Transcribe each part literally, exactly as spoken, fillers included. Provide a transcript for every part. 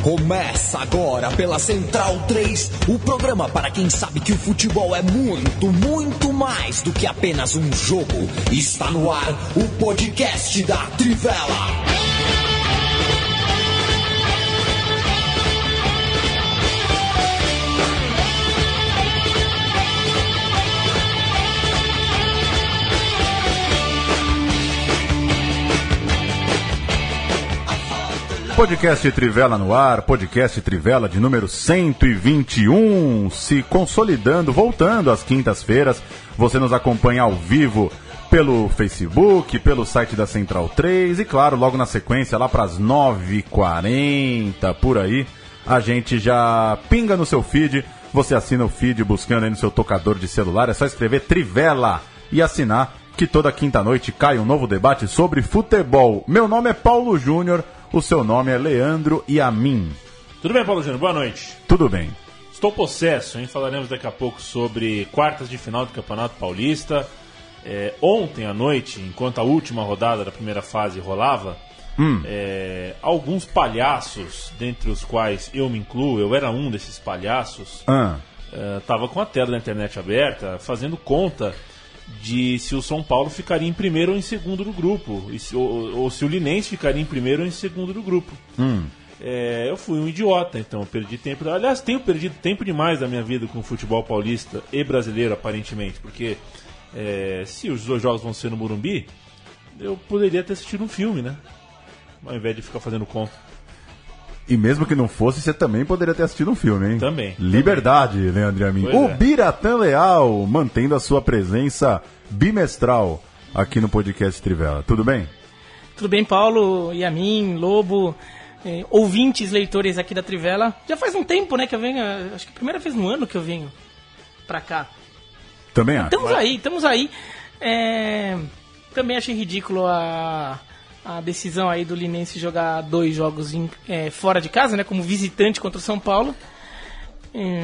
Começa agora pela Central três, o programa para quem sabe que o futebol é muito, muito mais do que apenas um jogo. Está no ar o podcast da Trivela. Podcast Trivela no ar, podcast Trivela de número cento e vinte e um, se consolidando, voltando às quintas-feiras. Você nos acompanha ao vivo pelo Facebook, pelo site da Central três e, claro, logo na sequência, lá para as nove e quarenta, por aí, a gente já pinga no seu feed. Você assina o feed buscando aí no seu tocador de celular, é só escrever Trivela e assinar, que toda quinta-noite cai um novo debate sobre futebol. Meu nome é Paulo Júnior. O seu nome é Leandro Yamin. Tudo bem, Paulo Júnior? Boa noite. Tudo bem. Estou possesso, hein? Falaremos daqui a pouco sobre quartas de final do Campeonato Paulista. É, ontem à noite, enquanto a última rodada da primeira fase rolava, hum. é, alguns palhaços, dentre os quais eu me incluo, eu era um desses palhaços, estava ah. é, com a tela da internet aberta, fazendo conta de se o São Paulo ficaria em primeiro ou em segundo do grupo, e se, ou, ou se o Linense ficaria em primeiro ou em segundo do grupo. Hum. É, eu fui um idiota, então eu perdi tempo. Aliás, tenho perdido tempo demais da minha vida com o futebol paulista e brasileiro, aparentemente, porque é, se os dois jogos vão ser no Morumbi, eu poderia ter assistido um filme, né? Ao invés de ficar fazendo conta. E mesmo que não fosse, você também poderia ter assistido um filme, hein? Também. Liberdade, também. Leandro Yamin. O é. Biratã Leal, mantendo a sua presença bimestral aqui no podcast Trivela. Tudo bem? Tudo bem, Paulo, Yamin, Lobo, eh, ouvintes, leitores aqui da Trivela. Já faz um tempo, né, que eu venho, acho que a primeira vez no ano que eu venho pra cá. Também acho. Estamos aí, estamos aí. É, também achei ridículo a... a decisão aí do Linense jogar dois jogos em, é, fora de casa, né, como visitante contra o São Paulo. É,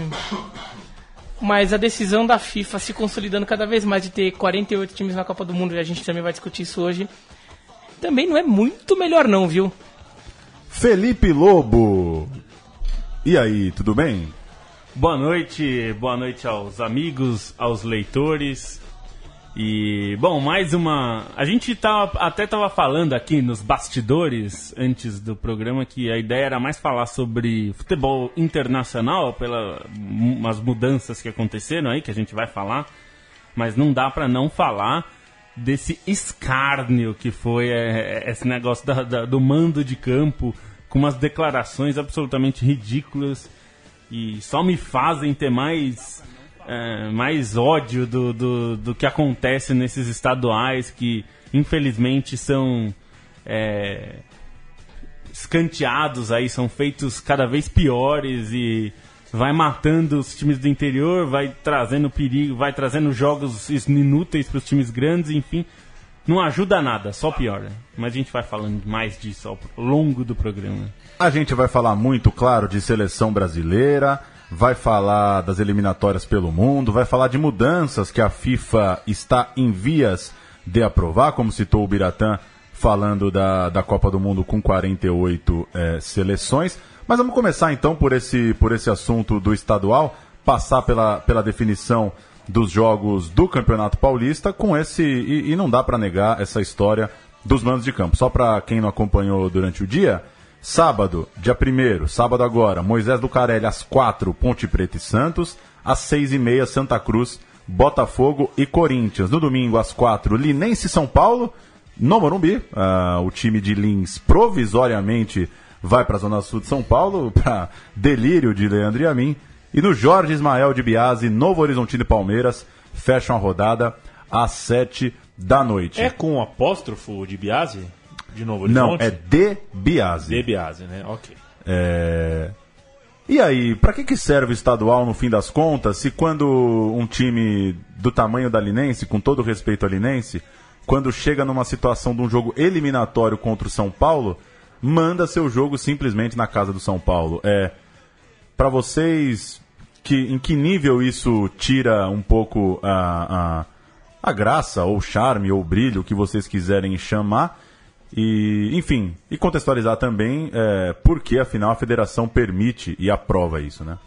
mas a decisão da FIFA se consolidando cada vez mais de ter quarenta e oito times na Copa do Mundo, e a gente também vai discutir isso hoje, também não é muito melhor não, viu? Felipe Lobo! E aí, tudo bem? Boa noite, boa noite aos amigos, aos leitores. E, bom, mais uma... A gente tava, até estava falando aqui nos bastidores, antes do programa, que a ideia era mais falar sobre futebol internacional, pelas mudanças que aconteceram aí, que a gente vai falar, mas não dá para não falar desse escárnio que foi é, esse negócio da, da, do mando de campo, com umas declarações absolutamente ridículas, e só me fazem ter mais... É, mais ódio do, do, do que acontece nesses estaduais que infelizmente são é, escanteados aí, são feitos cada vez piores e vai matando os times do interior, vai trazendo perigo, vai trazendo jogos inúteis para os times grandes, enfim, não ajuda nada, só piora. Mas a gente vai falando mais disso ao longo do programa. A gente vai falar muito, claro, de seleção brasileira, vai falar das eliminatórias pelo mundo, vai falar de mudanças que a FIFA está em vias de aprovar, como citou o Biratã, falando da, da Copa do Mundo com quarenta e oito é, seleções. Mas vamos começar então por esse, por esse assunto do estadual, passar pela, pela definição dos jogos do Campeonato Paulista, com esse, e, e não dá para negar essa história dos mandos de campo. Só para quem não acompanhou durante o dia... Sábado, dia primeiro, sábado agora, Moisés Lucarelli às quatro, Ponte Preta e Santos, às seis e meia, Santa Cruz, Botafogo e Corinthians. No domingo, às quatro, Linense e São Paulo, no Morumbi. Uh, o time de Lins provisoriamente vai para a Zona Sul de São Paulo, para delírio de Leandro Yamin. E no Jorge Ismael de Biase, Novo Horizontino e Palmeiras, fecham a rodada às sete da noite. É com o apóstrofo de Biase? De Novo Horizonte? Não, é de Biase. De Biase, né? Ok. É... E aí, para que, que serve o estadual no fim das contas, se quando um time do tamanho da Linense, com todo respeito à Linense, quando chega numa situação de um jogo eliminatório contra o São Paulo, manda seu jogo simplesmente na casa do São Paulo? É, para vocês, que, em que nível isso tira um pouco a, a, a graça, ou charme, ou brilho, o que vocês quiserem chamar? E, enfim, e contextualizar também é, por que, afinal, a federação permite e aprova isso, né?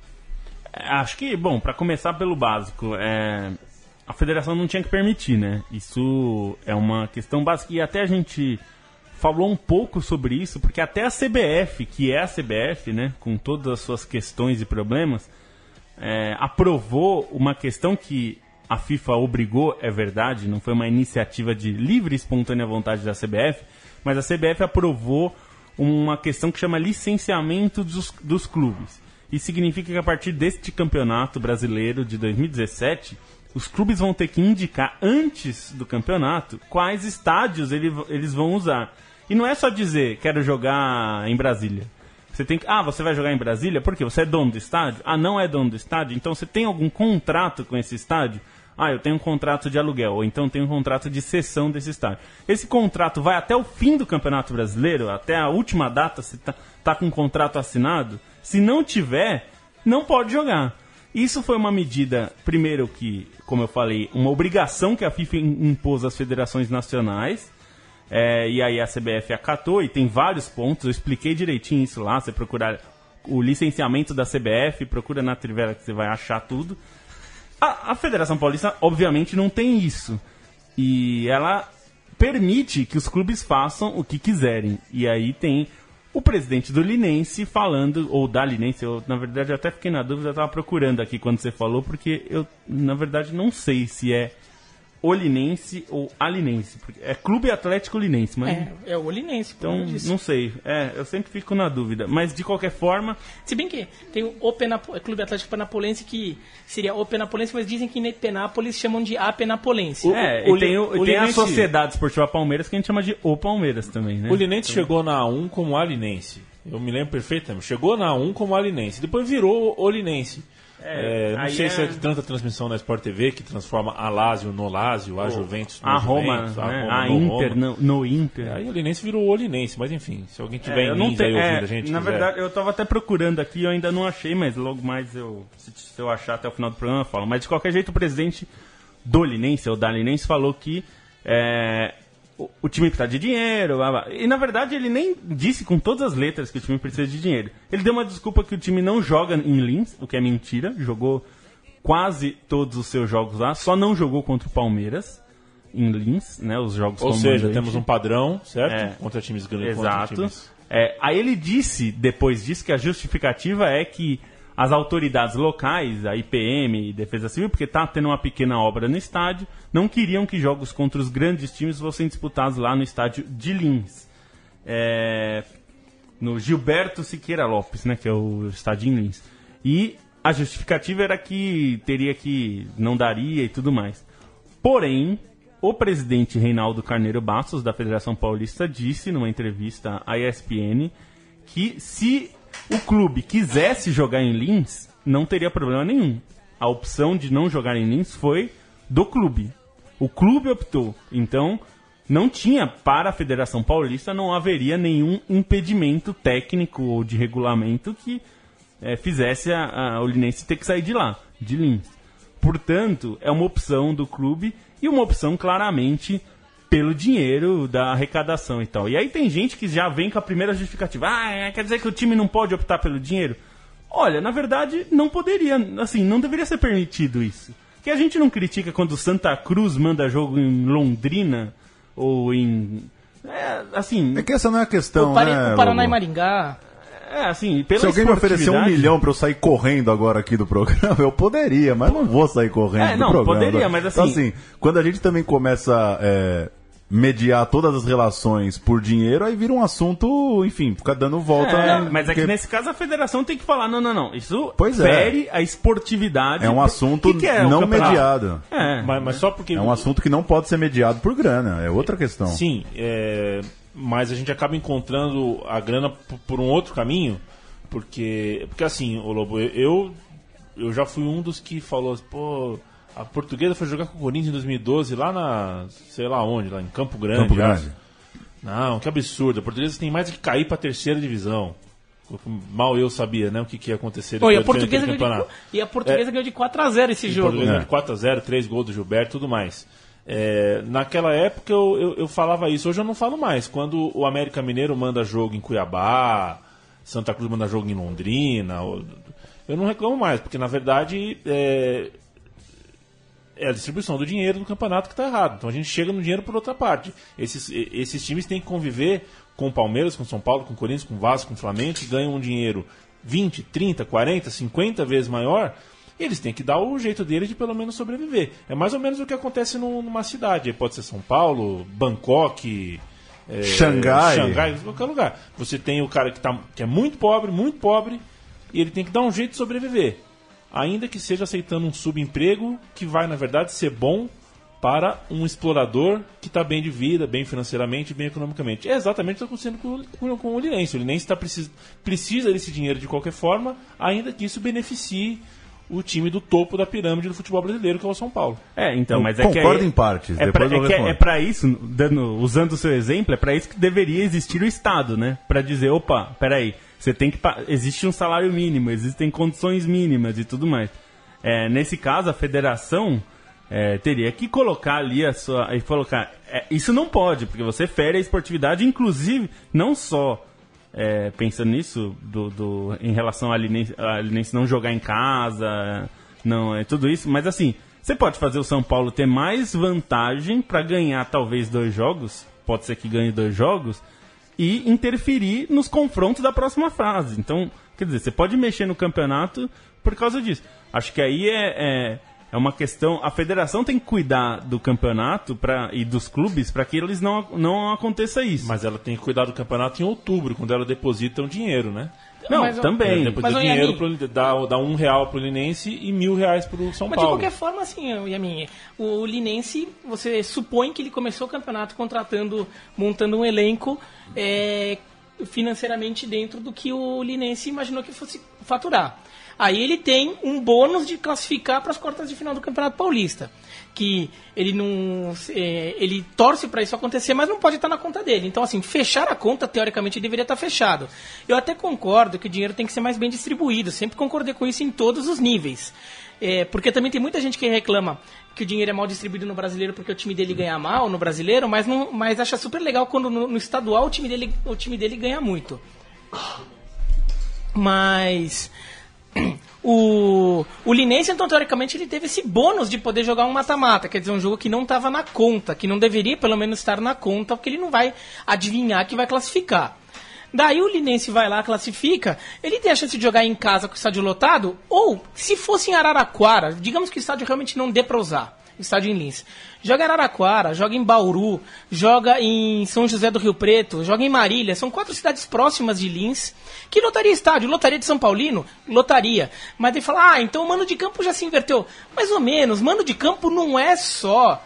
Acho que, bom, para começar pelo básico, é, a federação não tinha que permitir, né? Isso é uma questão básica e até a gente falou um pouco sobre isso, porque até a C B F, que é a C B F, né, com todas as suas questões e problemas, é, aprovou uma questão que a FIFA obrigou, é verdade, não foi uma iniciativa de livre e espontânea vontade da C B F, mas a C B F aprovou uma questão que chama licenciamento dos, dos clubes. Isso significa que a partir deste campeonato brasileiro de dois mil e dezessete, os clubes vão ter que indicar antes do campeonato quais estádios ele, eles vão usar. E não é só dizer, quero jogar em Brasília. Você tem que, ah, você vai jogar em Brasília? Por quê? Você é dono do estádio? Ah, não é dono do estádio? Então você tem algum contrato com esse estádio? Ah, eu tenho um contrato de aluguel, ou então tenho um contrato de cessão desse estádio. Esse contrato vai até o fim do Campeonato Brasileiro, até a última data, você tá, tá com um contrato assinado. Se não tiver, não pode jogar. Isso foi uma medida, primeiro que, como eu falei, uma obrigação que a FIFA impôs às federações nacionais, é, e aí a C B F acatou, e tem vários pontos, eu expliquei direitinho isso lá, você procurar o licenciamento da C B F, procura na Trivela que você vai achar tudo. A, a Federação Paulista, obviamente, não tem isso, e ela permite que os clubes façam o que quiserem, e aí tem o presidente do Linense falando, ou da Linense, eu na verdade eu até fiquei na dúvida, eu estava procurando aqui quando você falou, porque eu na verdade não sei se é o Linense ou a Linense, porque é Clube Atlético Linense, mas É, é o Linense. então não sei, é, eu sempre fico na dúvida, mas de qualquer forma, Se bem que tem o, o Penapo- Clube Atlético Penapolense, que seria o Penapolense, mas dizem que em Penápolis chamam de a Penapolense. O- é, o e tem, o, Li- o tem a Linense- Sociedade Esportiva Palmeiras que a gente chama de O Palmeiras também, né? O Linense chegou na A um como Alinense. Eu me lembro perfeitamente. Chegou na A um como Alinense. Depois virou Olinense. É, não aí sei é- se é de tanta transmissão na Sport T V que transforma a Lazio no Lazio, a Juventus no a Roma, Juventus, né? Roma a no Inter Roma. no, no Inter. Aí o Olinense virou Olinense, mas enfim, se alguém tiver É, eu em não Lins aí tenho- ouvindo é, a gente na quiser. verdade, eu tava até procurando aqui, eu ainda não achei, mas logo mais eu, se, se eu achar até o final do programa eu falo. Mas de qualquer jeito, o presidente do Linense, ou da Linense, falou que é, o, o time precisa de dinheiro. Blá, blá. E na verdade ele nem disse com todas as letras que o time precisa de dinheiro. Ele deu uma desculpa que o time não joga em Lins, o que é mentira. Jogou quase todos os seus jogos lá, só não jogou contra o Palmeiras em Lins, né? Os jogos Ou como seja, mandante. temos um padrão, certo? É. Contra times grandes, contra Exato. times... É, aí ele disse, depois disso, que a justificativa é que as autoridades locais, a I P M e Defesa Civil, porque tá tendo uma pequena obra no estádio, não queriam que jogos contra os grandes times fossem disputados lá no estádio de Lins. É, no Gilberto Siqueira Lopes, né, que é o estádio em Lins. E a justificativa era que teria que não daria e tudo mais. Porém, o presidente Reinaldo Carneiro Bastos, da Federação Paulista, disse numa entrevista à E S P N que se o clube quisesse jogar em Lins, não teria problema nenhum. A opção de não jogar em Lins foi do clube. O clube optou. Então, não tinha, para a Federação Paulista, não haveria nenhum impedimento técnico ou de regulamento que é, fizesse a, a, o Linense ter que sair de lá, de Lins. Portanto, é uma opção do clube e uma opção claramente pelo dinheiro da arrecadação e tal. E aí tem gente que já vem com a primeira justificativa. Ah, quer dizer que o time não pode optar pelo dinheiro? Olha, na verdade, não poderia, assim, não deveria ser permitido isso. Que a gente não critica quando o Santa Cruz manda jogo em Londrina ou em... É, assim... É que essa não é a questão, o, Pare- né, o Paraná Lobo? e Maringá. É, assim, pela Se alguém me oferecer um esportividade- milhão pra eu sair correndo agora aqui do programa, eu poderia, mas não vou sair correndo É, do não, programa. poderia, mas Então, assim- assim, quando a gente também começa a é, mediar todas as relações por dinheiro, aí vira um assunto, enfim, fica dando volta. É, né, mas é que porque nesse caso a federação tem que falar, não, não, não, isso Pois é. fere a esportividade. é um assunto Que que é o não campeonato? mediado. É, Mas, mas só porque... É um assunto que não pode ser mediado por grana, é outra questão. Sim, é, mas a gente acaba encontrando a grana p- por um outro caminho, porque, porque assim, ô Lobo, eu, eu já fui um dos que falou, pô, a Portuguesa foi jogar com o Corinthians em dois mil e doze lá na, sei lá onde, lá em Campo Grande. Campo já. Grande. Não, que absurdo, a Portuguesa tem mais que cair pra terceira divisão. Mal eu sabia, né, o que, que ia acontecer Pô, e a depois do Portuguesa ganhou de, campeonato. e a portuguesa ganhou de quatro a zero esse O jogo. Portuguesa É. ganhou de quatro a zero, três gols do Gilberto e tudo mais. É, naquela época eu, eu, eu falava isso, hoje eu não falo mais. Quando o América Mineiro manda jogo em Cuiabá, Santa Cruz manda jogo em Londrina, eu não reclamo mais, porque na verdade é, é a distribuição do dinheiro do campeonato que está errado. Então a gente chega no dinheiro por outra parte. Esses, esses times têm que conviver com o Palmeiras, com o São Paulo, com o Corinthians, com o Vasco, com o Flamengo, que ganham um dinheiro vinte, trinta, quarenta, cinquenta vezes maior. Eles têm que dar o jeito deles de pelo menos sobreviver. É mais ou menos o que acontece no, numa cidade. Pode ser São Paulo, Bangkok, é, Xangai. Xangai, qualquer lugar. Você tem o cara que, tá, que é muito pobre, muito pobre, e ele tem que dar um jeito de sobreviver. Ainda que seja aceitando um subemprego que vai, na verdade, ser bom para um explorador que está bem de vida, bem financeiramente, bem economicamente. É exatamente o que está acontecendo com, com, com o Linense. O Linense tá precis, precisa desse dinheiro de qualquer forma, ainda que isso beneficie o time do topo da pirâmide do futebol brasileiro, que é o São Paulo. É, então, mas é concordo que... em partes, é depois pra, eu é, que é, respondo. é pra isso, dando, usando o seu exemplo, é pra isso que deveria existir o Estado, né? Pra dizer, opa, peraí, você tem que... Existe um salário mínimo, existem condições mínimas e tudo mais. É, nesse caso, a federação é, teria que colocar ali a sua... E colocar, é, isso não pode, porque você fere a esportividade, inclusive, não só... É, pensando nisso, do, do, em relação a Linense, a Linense não jogar em casa, não é tudo isso, mas assim, você pode fazer o São Paulo ter mais vantagem para ganhar talvez dois jogos, pode ser que ganhe dois jogos, e interferir nos confrontos da próxima fase. Então, quer dizer, você pode mexer no campeonato por causa disso. Acho que aí é, é, é uma questão... A federação tem que cuidar do campeonato pra, e dos clubes para que eles não, não aconteça isso. Mas ela tem que cuidar do campeonato em outubro, quando ela deposita o dinheiro, né? Não, mas, também. Ela deposita mas, dinheiro, Yamin, pro, dá, dá um real pro Linense e mil reais pro São mas Paulo. de qualquer forma, assim, Yamin, o Linense, você supõe que ele começou o campeonato contratando, montando um elenco é, financeiramente dentro do que o Linense imaginou que fosse faturar. Aí ele tem um bônus de classificar para as quartas de final do Campeonato Paulista. Que ele não. É, ele torce para isso acontecer, mas não pode estar na conta dele. Então, assim, fechar a conta, teoricamente, deveria estar fechado. Eu até concordo que o dinheiro tem que ser mais bem distribuído. Sempre concordei com isso em todos os níveis. É, porque também tem muita gente que reclama que o dinheiro é mal distribuído no brasileiro porque o time dele ganha mal no brasileiro, mas, não, mas acha super legal quando no, no estadual o time, dele, o time dele ganha muito. Mas... O, o Linense, então, teoricamente, ele teve esse bônus de poder jogar um mata-mata, quer dizer, um jogo que não estava na conta, que não deveria, pelo menos, estar na conta, porque ele não vai adivinhar que vai classificar. Daí o Linense vai lá, classifica, ele tem a chance de jogar em casa com o estádio lotado, ou, se fosse em Araraquara, digamos que o estádio realmente não dê para usar, o estádio em Lins. Joga em Araraquara, joga em Bauru, joga em São José do Rio Preto, joga em Marília. São quatro cidades próximas de Lins que lotaria estádio. Lotaria de São Paulino? Lotaria. Mas ele fala, ah, então o mando de campo já se inverteu. Mais ou menos, mando de campo não é só...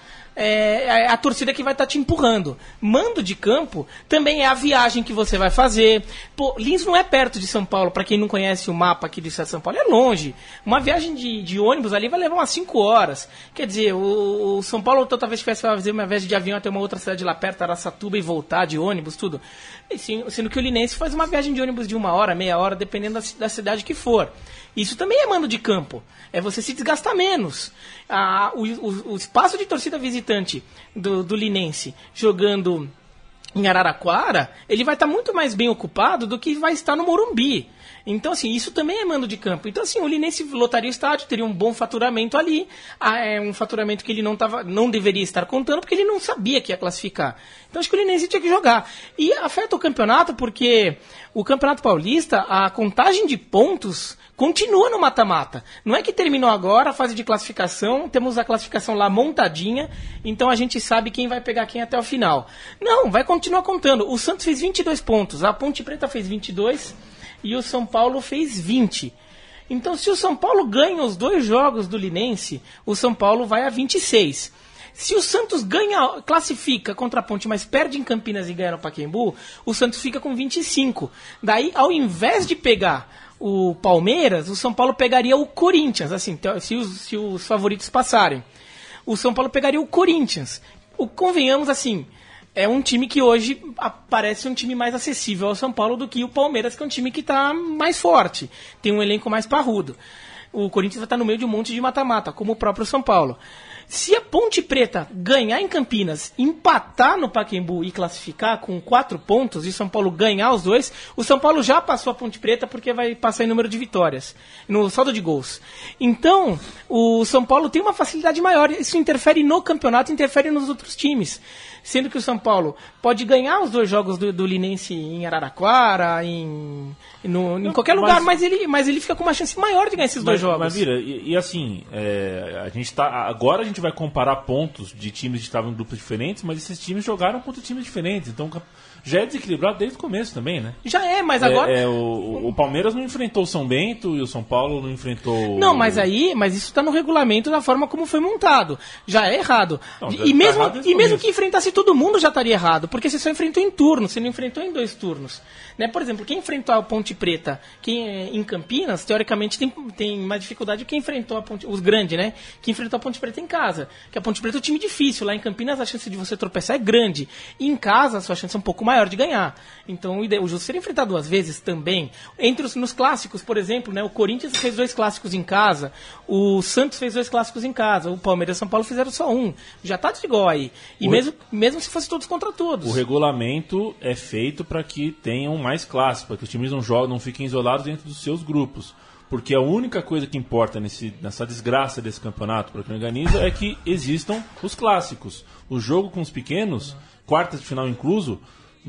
É a torcida que vai estar tá te empurrando. Mando de campo também é a viagem que você vai fazer. Pô, Lins não é perto de São Paulo, para quem não conhece o mapa aqui do estado de São Paulo, é longe. Uma viagem de, de ônibus ali vai levar umas cinco horas. Quer dizer, o, o São Paulo talvez tivesse que fazer uma viagem de avião até uma outra cidade lá perto, Araçatuba, e voltar de ônibus, tudo. E, sim, sendo que o Linense faz uma viagem de ônibus de uma hora, meia hora, dependendo da, da cidade que for. Isso também é mando de campo. É você se desgastar menos. Ah, o, o, o espaço de torcida visitante do, do Linense jogando em Araraquara, ele vai estar muito mais bem ocupado do que vai estar no Morumbi. Então, assim, isso também é mando de campo. Então, assim, o Linense lotaria o estádio, teria um bom faturamento ali, ah, é um faturamento que ele não, tava, não deveria estar contando, porque ele não sabia que ia classificar. Então, acho que o Linense tinha que jogar. E afeta o campeonato, porque o Campeonato Paulista, a contagem de pontos continua no mata-mata. Não é que terminou agora a fase de classificação, temos a classificação lá montadinha, então a gente sabe quem vai pegar quem até o final. Não, vai continuar contando. O Santos fez vinte e dois pontos, a Ponte Preta fez vinte e dois e o São Paulo fez vinte. Então, se o São Paulo ganha os dois jogos do Linense, o São Paulo vai a vinte e seis. Se o Santos ganha, classifica contra a Ponte, mas perde em Campinas e ganha no Pacaembu, o Santos fica com vinte e cinco. Daí, ao invés de pegar o Palmeiras, o São Paulo pegaria o Corinthians, assim, se os, se os favoritos passarem. O São Paulo pegaria o Corinthians. O, convenhamos, assim, é um time que hoje parece um time mais acessível ao São Paulo do que o Palmeiras, que é um time que está mais forte, tem um elenco mais parrudo. O Corinthians vai estar no meio de um monte de mata-mata, como o próprio São Paulo. Se a Ponte Preta ganhar em Campinas, empatar no Pacaembu e classificar com quatro pontos, e o São Paulo ganhar os dois, o São Paulo já passou a Ponte Preta porque vai passar em número de vitórias, no saldo de gols. Então, o São Paulo tem uma facilidade maior. Isso interfere no campeonato, interfere nos outros times. Sendo que o São Paulo pode ganhar os dois jogos do, do Linense em Araraquara, em, no, em qualquer lugar, mas, mas, ele, mas ele fica com uma chance maior de ganhar esses mas, dois jogos. Mas, Vira, e, e assim, é, a gente tá, agora a gente vai comparar pontos de times que estavam em grupos diferentes, mas esses times jogaram contra times diferentes, então já é desequilibrado desde o começo também, né? Já é, mas agora... É, é, o, o Palmeiras não enfrentou o São Bento e o São Paulo não enfrentou... Não, mas aí, mas isso está no regulamento da forma como foi montado. Já é errado. Não, e tá mesmo, errado e mesmo que enfrentasse todo mundo já estaria errado, porque você só enfrentou em turno, você não enfrentou em dois turnos. Né? Por exemplo, quem enfrentou a Ponte Preta quem, é, em Campinas, teoricamente tem, tem mais dificuldade que quem enfrentou a Ponte... Os grandes, né? Que enfrentou a Ponte Preta em casa. Que a Ponte Preta é um time difícil. Lá em Campinas a chance de você tropeçar é grande. E em casa a sua chance é um pouco maior de ganhar. Então o justo seria enfrentar duas vezes também. Entre os nos clássicos, por exemplo, né? O Corinthians fez dois clássicos em casa, o Santos fez dois clássicos em casa, o Palmeiras e o São Paulo fizeram só um. Já tá de igual aí. E o mesmo, mesmo se fosse todos contra todos. O regulamento é feito para que tenham mais clássicos, para que os times não jogam, não fiquem isolados dentro dos seus grupos. Porque a única coisa que importa nesse, nessa desgraça desse campeonato para quem organiza é que existam os clássicos. O jogo com os pequenos, quartas de final incluso,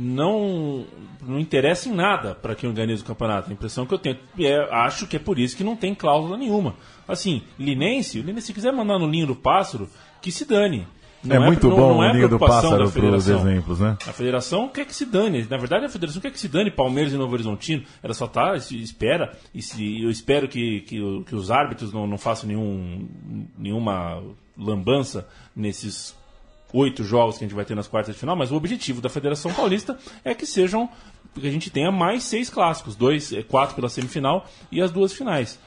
não, não interessa em nada para quem organiza o campeonato. A impressão que eu tenho, é, acho que é por isso que não tem cláusula nenhuma. Assim, Linense, o Linense, se quiser mandar no Ninho do Pássaro, que se dane. Não é, é muito não, bom não é o Ninho do Pássaro para os exemplos, né? A federação quer que se dane. Na verdade, a federação quer que se dane Palmeiras e Novo Horizontino. Ela só tá, espera, e se, eu espero que, que, que os árbitros não, não façam nenhum, nenhuma lambança nesses oito jogos que a gente vai ter nas quartas de final, mas o objetivo da Federação Paulista é que sejam, que a gente tenha mais seis clássicos, dois, quatro pela semifinal e as duas finais.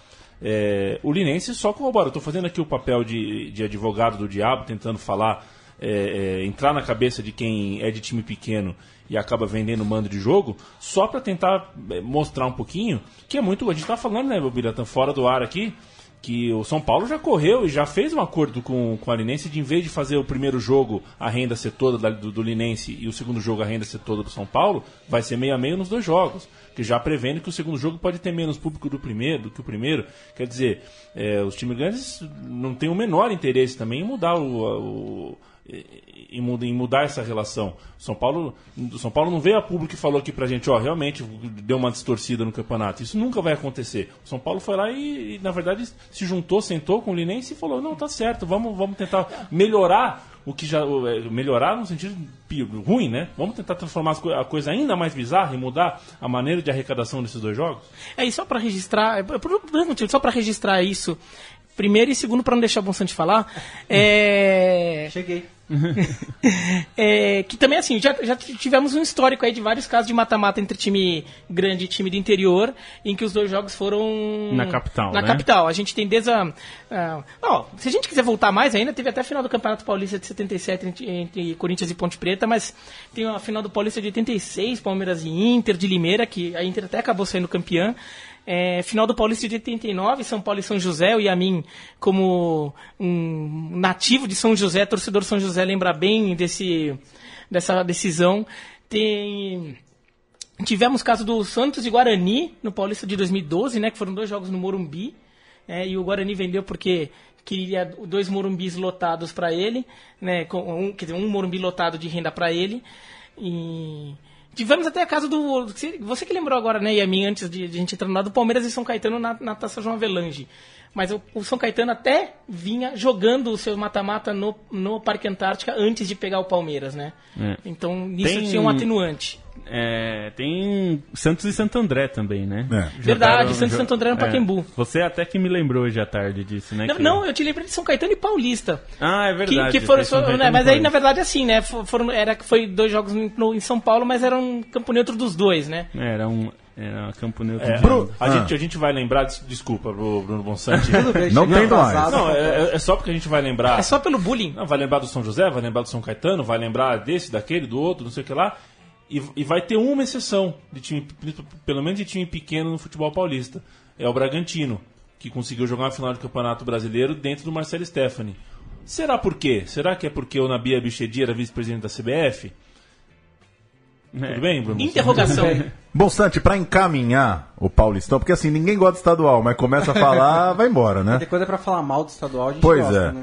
É, o Linense só corrobora. Eu estou fazendo aqui o papel de, de advogado do diabo, tentando falar, é, é, entrar na cabeça de quem é de time pequeno e acaba vendendo mando de jogo, só para tentar mostrar um pouquinho que é muito. A gente está falando, né, Biratã, fora do ar aqui, que o São Paulo já correu e já fez um acordo com, com a Linense de, em vez de fazer o primeiro jogo a renda ser toda da, do, do Linense e o segundo jogo a renda ser toda do São Paulo, vai ser meio a meio nos dois jogos, que já prevendo que o segundo jogo pode ter menos público do primeiro, do que o primeiro. Quer dizer, é, os times grandes não têm o menor interesse também em mudar o... o Em mudar, em mudar essa relação. O São Paulo, o São Paulo não veio a público e falou aqui pra gente, ó, realmente deu uma distorcida no campeonato. Isso nunca vai acontecer. O São Paulo foi lá e, e na verdade, se juntou, sentou com o Linense e falou, não, tá certo, vamos, vamos tentar melhorar o que já... Melhorar no sentido ruim, né? Vamos tentar transformar a coisa ainda mais bizarra e mudar a maneira de arrecadação desses dois jogos? É, e só pra registrar, por mesmo motivo, só pra registrar isso, primeiro e segundo, pra não deixar o Bonsante falar, é... Cheguei. é, que também, assim, já, já tivemos um histórico aí de vários casos de mata-mata entre time grande e time do interior, em que os dois jogos foram... Na capital, Na né? capital. A gente tem desde a... a ó, se a gente quiser voltar mais ainda, teve até a final do Campeonato Paulista de setenta e sete entre, entre Corinthians e Ponte Preta, mas tem a final do Paulista de oitenta e seis, Palmeiras e Inter, de Limeira, que a Inter até acabou saindo campeã. É, final do Paulista de oitenta e nove, São Paulo e São José, o Yamin, como um nativo de São José, torcedor de São José, lembra bem desse, dessa decisão. Tem... Tivemos caso do Santos e Guarani, no Paulista de dois mil e doze, né, que foram dois jogos no Morumbi, é, e o Guarani vendeu porque queria dois Morumbis lotados para ele, né, com um, quer dizer, um Morumbi lotado de renda para ele, e... Tivemos até a casa do... Você que lembrou agora, né, Yamin, antes de, de a gente entrar no lado do Palmeiras e São Caetano na, na Taça João Avelange. Mas o, o São Caetano até vinha jogando o seu mata-mata no, no Parque Antártica antes de pegar o Palmeiras, né? É. Então, nisso tem, tinha um atenuante. É, tem Santos e Santo André também, né? É. Verdade, Jogaram, Santos e Santo André no Pacaembu. É, você até que me lembrou hoje à tarde disso, né? Não, que... não, eu te lembrei de São Caetano e Paulista. Ah, é verdade. Que, que foram, só, né, mas aí, na verdade, assim, né? Foram, era que foi dois jogos no, em São Paulo, mas era um campo neutro dos dois, né? Era um... Era campo neutro. É, Bru, a, ah. gente, a gente vai lembrar, desculpa, Bruno Bonsante. Não tem mais. Não, é, é só porque a gente vai lembrar. É só pelo bullying. Não, vai lembrar do São José, vai lembrar do São Caetano, vai lembrar desse, daquele, do outro, não sei o que lá. E, e vai ter uma exceção, de time, pelo menos de time pequeno no futebol paulista. É o Bragantino, que conseguiu jogar uma final do Campeonato Brasileiro dentro do Marcelo Stefani. Será por quê? Será que é porque o Nabi Abichedi era vice-presidente da C B F? É. Tudo bem, Bruno? Interrogação. Bom, Santi, pra encaminhar o Paulistão, porque assim, ninguém gosta do estadual, mas começa a falar, vai embora, né? Tem coisa pra falar mal do estadual, a gente pois gosta, é. né?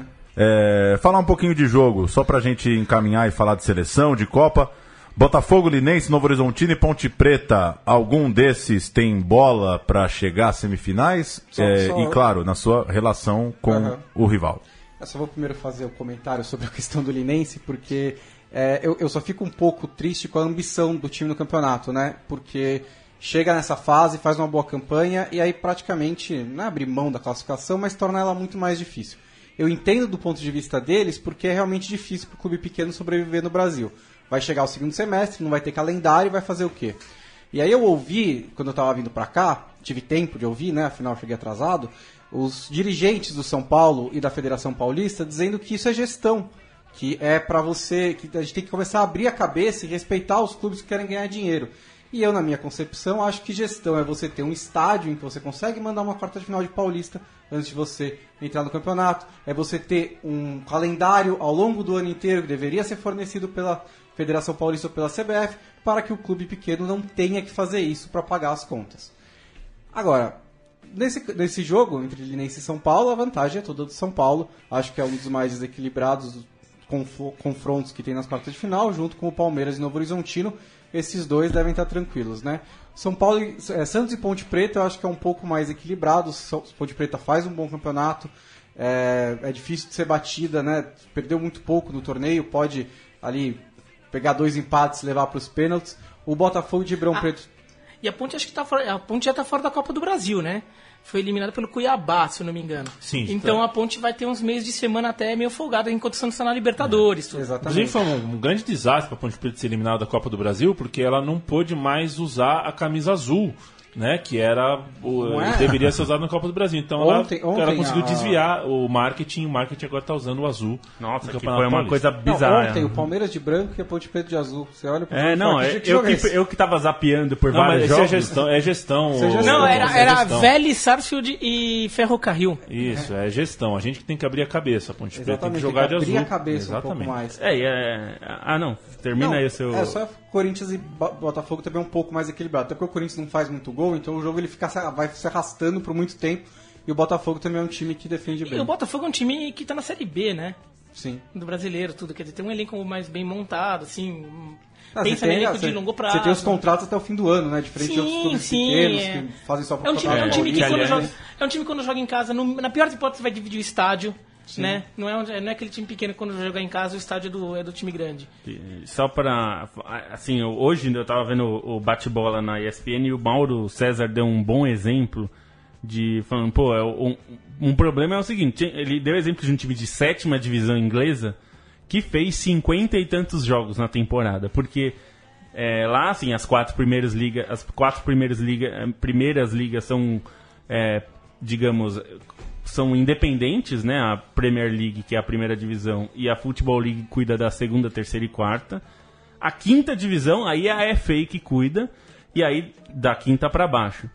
É, falar um pouquinho de jogo, só pra gente encaminhar e falar de seleção, de Copa. Botafogo, Linense, Novo Horizontino e Ponte Preta, algum desses tem bola pra chegar às semifinais? Só, é, só... E claro, na sua relação com uhum. o rival. Eu só vou primeiro fazer o um comentário sobre a questão do Linense, porque é, eu, eu só fico um pouco triste com a ambição do time no campeonato, né? Porque chega nessa fase, faz uma boa campanha e aí praticamente não é abrir mão da classificação, mas torna ela muito mais difícil. Eu entendo do ponto de vista deles, porque é realmente difícil para o clube pequeno sobreviver no Brasil. Vai chegar o segundo semestre, não vai ter calendário e vai fazer o quê? E aí eu ouvi, quando eu estava vindo para cá, tive tempo de ouvir, né? Afinal eu cheguei atrasado, os dirigentes do São Paulo e da Federação Paulista dizendo que isso é gestão, que é para você, que a gente tem que começar a abrir a cabeça e respeitar os clubes que querem ganhar dinheiro. E eu, na minha concepção, acho que gestão é você ter um estádio em que você consegue mandar uma quarta de final de Paulista antes de você entrar no campeonato, é você ter um calendário ao longo do ano inteiro que deveria ser fornecido pela Federação Paulista ou pela C B F, para que o clube pequeno não tenha que fazer isso para pagar as contas. Agora, nesse, nesse jogo entre Linense e São Paulo, a vantagem é toda do São Paulo. Acho que é um dos mais desequilibrados conf- confrontos que tem nas quartas de final, junto com o Palmeiras e Novo Horizontino. Esses dois devem estar tranquilos, né? São Paulo, é, Santos e Ponte Preta eu acho que é um pouco mais equilibrado. Ponte Preta faz um bom campeonato, é, é difícil de ser batida, né? Perdeu muito pouco no torneio, pode ali pegar dois empates e levar para os pênaltis. O Botafogo de Ribeirão ah, Preto... E a Ponte acho que tá fora, a Ponte já está fora da Copa do Brasil, né? Foi eliminada pelo Cuiabá, se eu não me engano. Sim. Então tá. a Ponte vai ter uns meses de semana até meio folgada, enquanto o Santos está na Libertadores. É, exatamente. Inclusive foi um, um grande desastre para a Ponte Preta ser eliminada da Copa do Brasil, porque ela não pôde mais usar a camisa azul, né? Que era o, é? deveria ser usada na Copa do Brasil. Então ontem, ela, ontem ela conseguiu a... desviar o marketing. O marketing agora está usando o azul. Nossa, no que foi uma Paulista. coisa Não, bizarra. ontem o Palmeiras de branco e a Ponte Preta de azul. Você olha pro É, jogo, não, fala, é, que eu, jogo é que, esse? eu que tava zapeando por Não, vários mas jogos. é gestão. É gestão, Isso é o- gestão. Não, É era, era gestão. Vélez, Sarsfield e Ferrocarril. Isso, é gestão. A gente que tem que abrir a cabeça. A Ponte Preta tem que Exatamente, jogar tem que de abrir azul. a cabeça Exatamente. um pouco mais. É, e é... Ah, não. Termina Não, aí o seu... É, só Corinthians e Bo- Botafogo também é um pouco mais equilibrado. Até porque o Corinthians não faz muito gol, então o jogo ele fica, vai se arrastando por muito tempo. E o Botafogo também é um time que defende E bem. o Botafogo é um time que tá na Série B, né? Sim. Do brasileiro, tudo. Quer dizer, tem um elenco mais bem montado, assim. Ah, pensa você no tem, elenco você- de longo prazo. Você tem os contratos até o fim do ano, né? Diferente de outros Sim, clubes sim. pequenos É. que fazem só pro É um time, é um campeonato time que quando paulista. joga, é um time quando joga em casa, no- na pior das hipóteses vai dividir o estádio, né? Não é, um- não é aquele time pequeno que quando jogar em casa o estádio é do, é do time grande. Só pra... Assim, eu- hoje eu tava vendo o o bate-bola na E S P N e o Mauro César deu um bom exemplo de... Falando, pô, é, um, um problema é o seguinte, ele deu exemplo de um time de sétima divisão inglesa que fez cinquenta e tantos jogos na temporada, porque é, lá, assim, as quatro primeiras ligas, as quatro primeiras liga, primeiras ligas são, é, digamos, são independentes, né? A Premier League, que é a primeira divisão, e a Football League cuida da segunda, terceira e quarta. A quinta divisão, aí é a F A que cuida, e aí da quinta para baixo.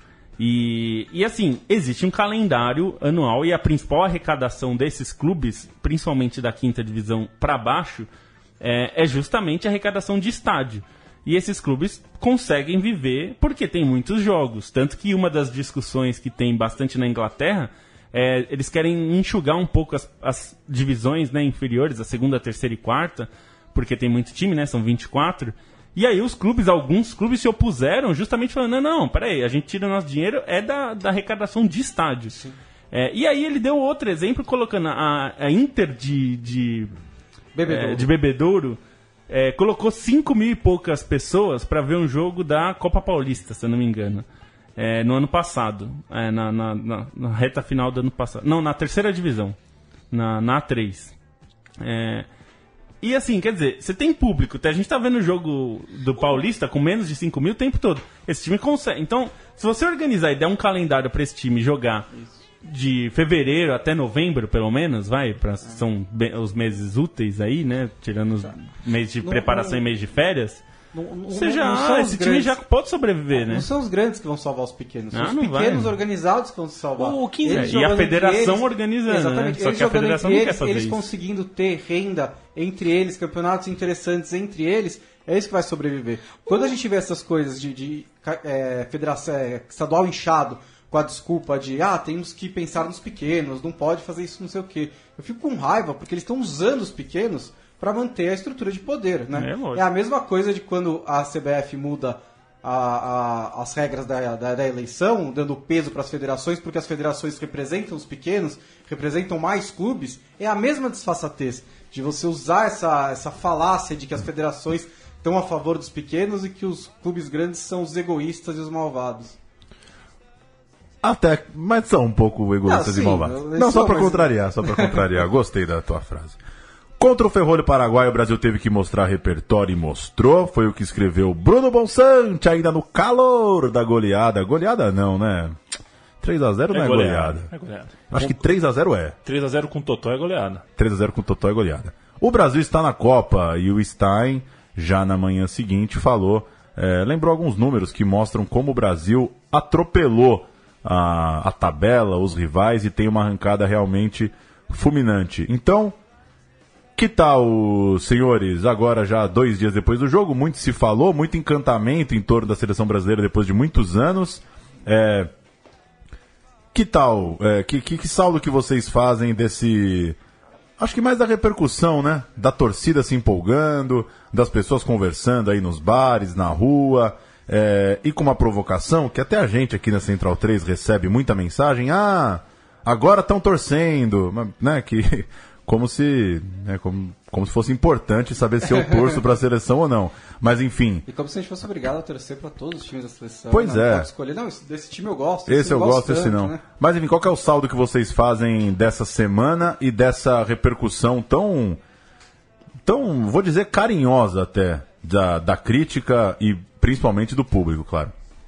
E, e assim, existe um calendário anual e a principal arrecadação desses clubes, principalmente da quinta divisão para baixo, é, é justamente a arrecadação de estádio. E esses clubes conseguem viver porque tem muitos jogos. Tanto que uma das discussões que tem bastante na Inglaterra é eles querem enxugar um pouco as, as divisões, né, inferiores, a segunda, a terceira e quarta, porque tem muito time, né, são vinte e quatro. E aí os clubes, alguns clubes se opuseram justamente falando, não, não, peraí, a gente tira o nosso dinheiro é da, da arrecadação de estádios. É, e aí ele deu outro exemplo colocando a, a Inter de, de, Bebedouro. é, de Bebedouro, é, colocou cinco mil e poucas pessoas para ver um jogo da Copa Paulista, se eu não me engano, é, no ano passado, é, na, na, na, na reta final do ano passado. Não, na terceira divisão, na, na A três. É... E assim, quer dizer, você tem público, a gente tá vendo o jogo do Paulista com menos de cinco mil o tempo todo. Esse time consegue. Então, se você organizar e der um calendário pra esse time jogar de fevereiro até novembro, pelo menos, vai, pra, são be- os meses úteis aí, né? Tirando os meses de Não- preparação não- e mês de férias. Não, não, Ou seja, não são ah, os esse grandes, time já pode sobreviver, né? Não são os grandes que vão salvar os pequenos, são Ah, os não pequenos vai. organizados que vão se salvar. O quinze Eles É, e a jogando federação entre eles, organizando, exatamente, né? Só eles que a jogando federação entre não quer eles, fazer eles isso. conseguindo ter renda entre eles, campeonatos interessantes entre eles, é isso que vai sobreviver. Quando a gente vê essas coisas de, de é, federação é, estadual inchado, com a desculpa de, ah, temos que pensar nos pequenos, não pode fazer isso, não sei o quê. Eu fico com raiva, porque eles estão usando os pequenos para manter a estrutura de poder, né? É, lógico. É a mesma coisa de quando a C B F muda a, a, as regras da, da, da eleição, dando peso para as federações, porque as federações representam os pequenos, representam mais clubes, é a mesma desfaçatez de você usar essa, essa falácia de que as federações estão a favor dos pequenos e que os clubes grandes são os egoístas e os malvados. Até, mas são um pouco egoístas Ah, sim, e malvados. eles Não, só são, pra mas- contrariar, só pra contrariar. Gostei da tua frase. Contra o Ferrolho Paraguai, o Brasil teve que mostrar repertório e mostrou. Foi o que escreveu Bruno Bonsante, ainda no calor da goleada. Goleada não, né? três a zero não é goleada. É goleada. Acho que três a zero é. três a zero com o Totó é goleada. três a zero com o Totó é goleada. O Brasil está na Copa e o Stein, já na manhã seguinte, falou, é, lembrou alguns números que mostram como o Brasil atropelou a, a tabela, os rivais, e tem uma arrancada realmente fulminante. Então, que tal, senhores, agora já dois dias depois do jogo, muito se falou, muito encantamento em torno da seleção brasileira depois de muitos anos. É, que tal, é, que, que, que saldo que vocês fazem desse... Acho que mais da repercussão, né? Da torcida se empolgando, das pessoas conversando aí nos bares, na rua, é, e com uma provocação que até a gente aqui na Central três recebe muita mensagem. Ah, agora estão torcendo, né? Que, como se, né, como, como se fosse importante saber se eu torço para a seleção ou não. Mas enfim. E como se a gente fosse obrigado a torcer para todos os times da seleção. Pois né? é. Não pode escolher, não, esse- desse time eu gosto. Esse eu não gosto, esse tanto, não. né? Mas enfim, qual que é o saldo que vocês fazem dessa semana e dessa repercussão tão, tão, vou dizer, carinhosa até, da, da crítica e principalmente do público, claro.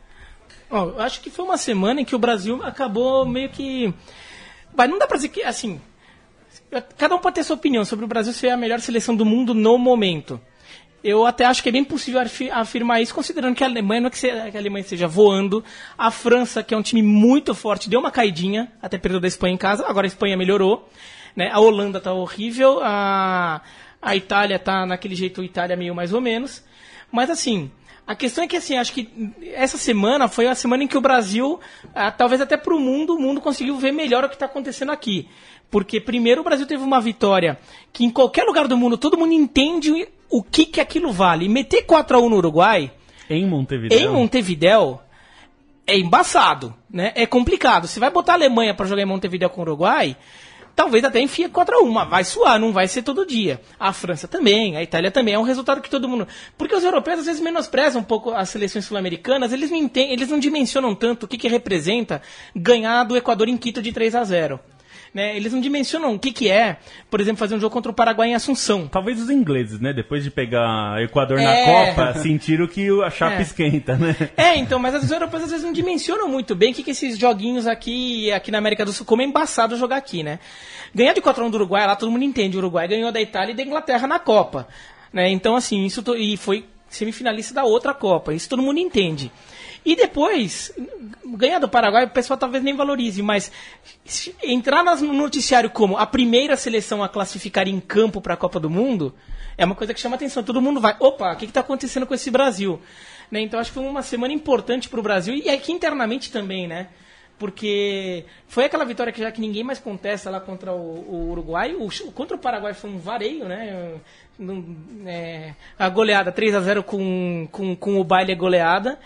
Ó, eu acho que foi uma semana em que o Brasil acabou meio que... Mas não dá pra dizer que, assim... Cada um pode ter sua opinião sobre o Brasil ser a melhor seleção do mundo no momento. Eu até acho que é bem possível afi- afirmar isso, considerando que a Alemanha, não é que, se- que a Alemanha esteja voando. A França, que é um time muito forte, deu uma caidinha, até perdeu da Espanha em casa, agora a Espanha melhorou. Né? A Holanda tá horrível, a, a Itália tá naquele jeito, a Itália meio mais ou menos. Mas assim... A questão é que, assim, acho que essa semana foi a semana em que o Brasil, ah, talvez até para o mundo, o mundo conseguiu ver melhor o que está acontecendo aqui. Porque, primeiro, o Brasil teve uma vitória que em qualquer lugar do mundo todo mundo entende o que, que aquilo vale. E meter quatro a um no Uruguai, Em Montevideo. em Montevideo, é embaçado, né? É complicado. Se vai botar a Alemanha para jogar em Montevideo com o Uruguai... Talvez até enfia quatro a um, mas vai suar, não vai ser todo dia. A França também, a Itália também, é um resultado que todo mundo... Porque os europeus às vezes menosprezam um pouco as seleções sul-americanas, eles não, entendem, eles não dimensionam tanto o que, que representa ganhar do Equador em Quito de três a zero. Né? Eles não dimensionam o que, que é, por exemplo, fazer um jogo contra o Paraguai em Assunção. Talvez os ingleses, né? Depois de pegar Equador É. na Copa, sentiram que a chapa É. esquenta, né? É, então, mas os europeus às vezes não dimensionam muito bem o que, que esses joguinhos aqui, aqui na América do Sul, como é embaçado jogar aqui, né? Ganhar de quatro a um do Uruguai, lá todo mundo entende, o Uruguai ganhou da Itália e da Inglaterra na Copa. Né? Então, assim, isso to- e foi semifinalista da outra Copa, isso todo mundo entende. E depois, ganhar do Paraguai, o pessoal talvez nem valorize, mas se entrar nas- no noticiário como a primeira seleção a classificar em campo para a Copa do Mundo, é uma coisa que chama atenção. Todo mundo vai, opa, o que está acontecendo com esse Brasil? Né? Então acho que foi uma semana importante para o Brasil e aqui internamente também, né? Porque foi aquela vitória que já que ninguém mais contesta lá contra o, o Uruguai. O, contra o Paraguai foi um vareio, né? Não- é, a goleada três a zero com, com, com o baile é goleada.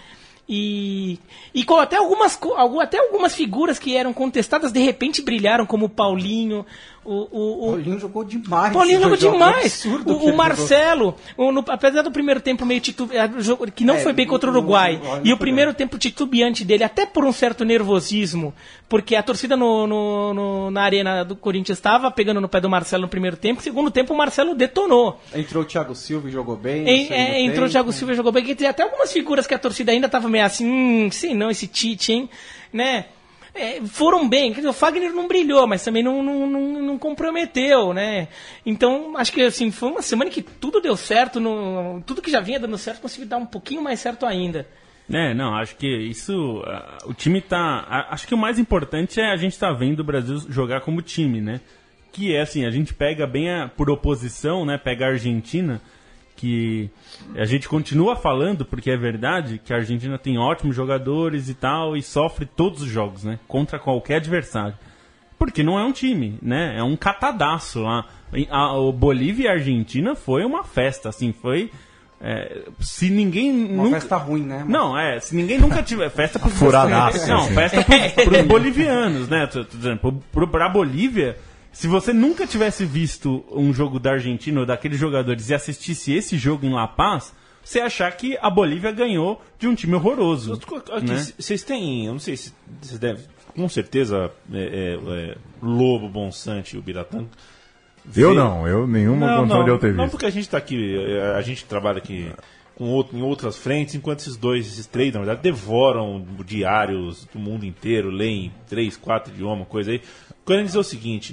E, e com até algumas, co- algu- até algumas figuras que eram contestadas de repente brilharam, como o Paulinho, o, o, o, Paulinho jogou demais. Paulinho jogou esse jogo, demais. absurdo que O, ele o jogou. Marcelo, o- no- apesar do primeiro tempo meio titubeante, que não É, foi bem contra o não- Uruguai, não- não e o foi primeiro bem. tempo titubeante dele, até por um certo nervosismo, porque a torcida no, no- no- na arena do Corinthians estava pegando no pé do Marcelo no primeiro tempo, segundo tempo o Marcelo detonou. Entrou o Thiago Silva e jogou bem. no Em- segundo é, entrou o tempo. Thiago Silva e jogou bem, que tem até algumas figuras que a torcida ainda estava meio assim, hum, sei não, esse Tite, hein, né? é, foram bem. Quer dizer, o Fagner não brilhou, mas também não, não, não, não comprometeu, né? Então, acho que assim, foi uma semana que tudo deu certo, no, tudo que já vinha dando certo conseguiu dar um pouquinho mais certo ainda. É, não, acho que isso, uh, o time tá, uh, acho que o mais importante é a gente tá vendo o Brasil jogar como time, né? Que é assim, a gente pega bem a, por oposição, né, pega a Argentina, que a gente continua falando, porque é verdade, que a Argentina tem ótimos jogadores e tal, e sofre todos os jogos, né, contra qualquer adversário. Porque não é um time, né, é um catadaço lá. A, a Bolívia e a Argentina foi uma festa, assim, foi... É, se ninguém Uma nunca... festa ruim, né? Mas... Não, é, se ninguém nunca tiver... Festa pros Furadaço, Não, assim. festa pros, pros bolivianos, né? Tô, tô dizendo, pro, pro, pra Bolívia, se você nunca tivesse visto um jogo da Argentina ou daqueles jogadores e assistisse esse jogo em La Paz, você ia achar que a Bolívia ganhou de um time horroroso. Vocês né? têm... Eu não sei se vocês devem... Com certeza, é, é, é, Lobo, Bonsante e o Biratã... Eu não, eu nenhuma não, condição não, de eu ter visto. Não, porque a gente está aqui, a gente trabalha aqui com outro, em outras frentes, enquanto esses dois, esses três, na verdade, devoram diários do mundo inteiro, leem três, quatro idiomas, coisa aí. Quero dizer o seguinte,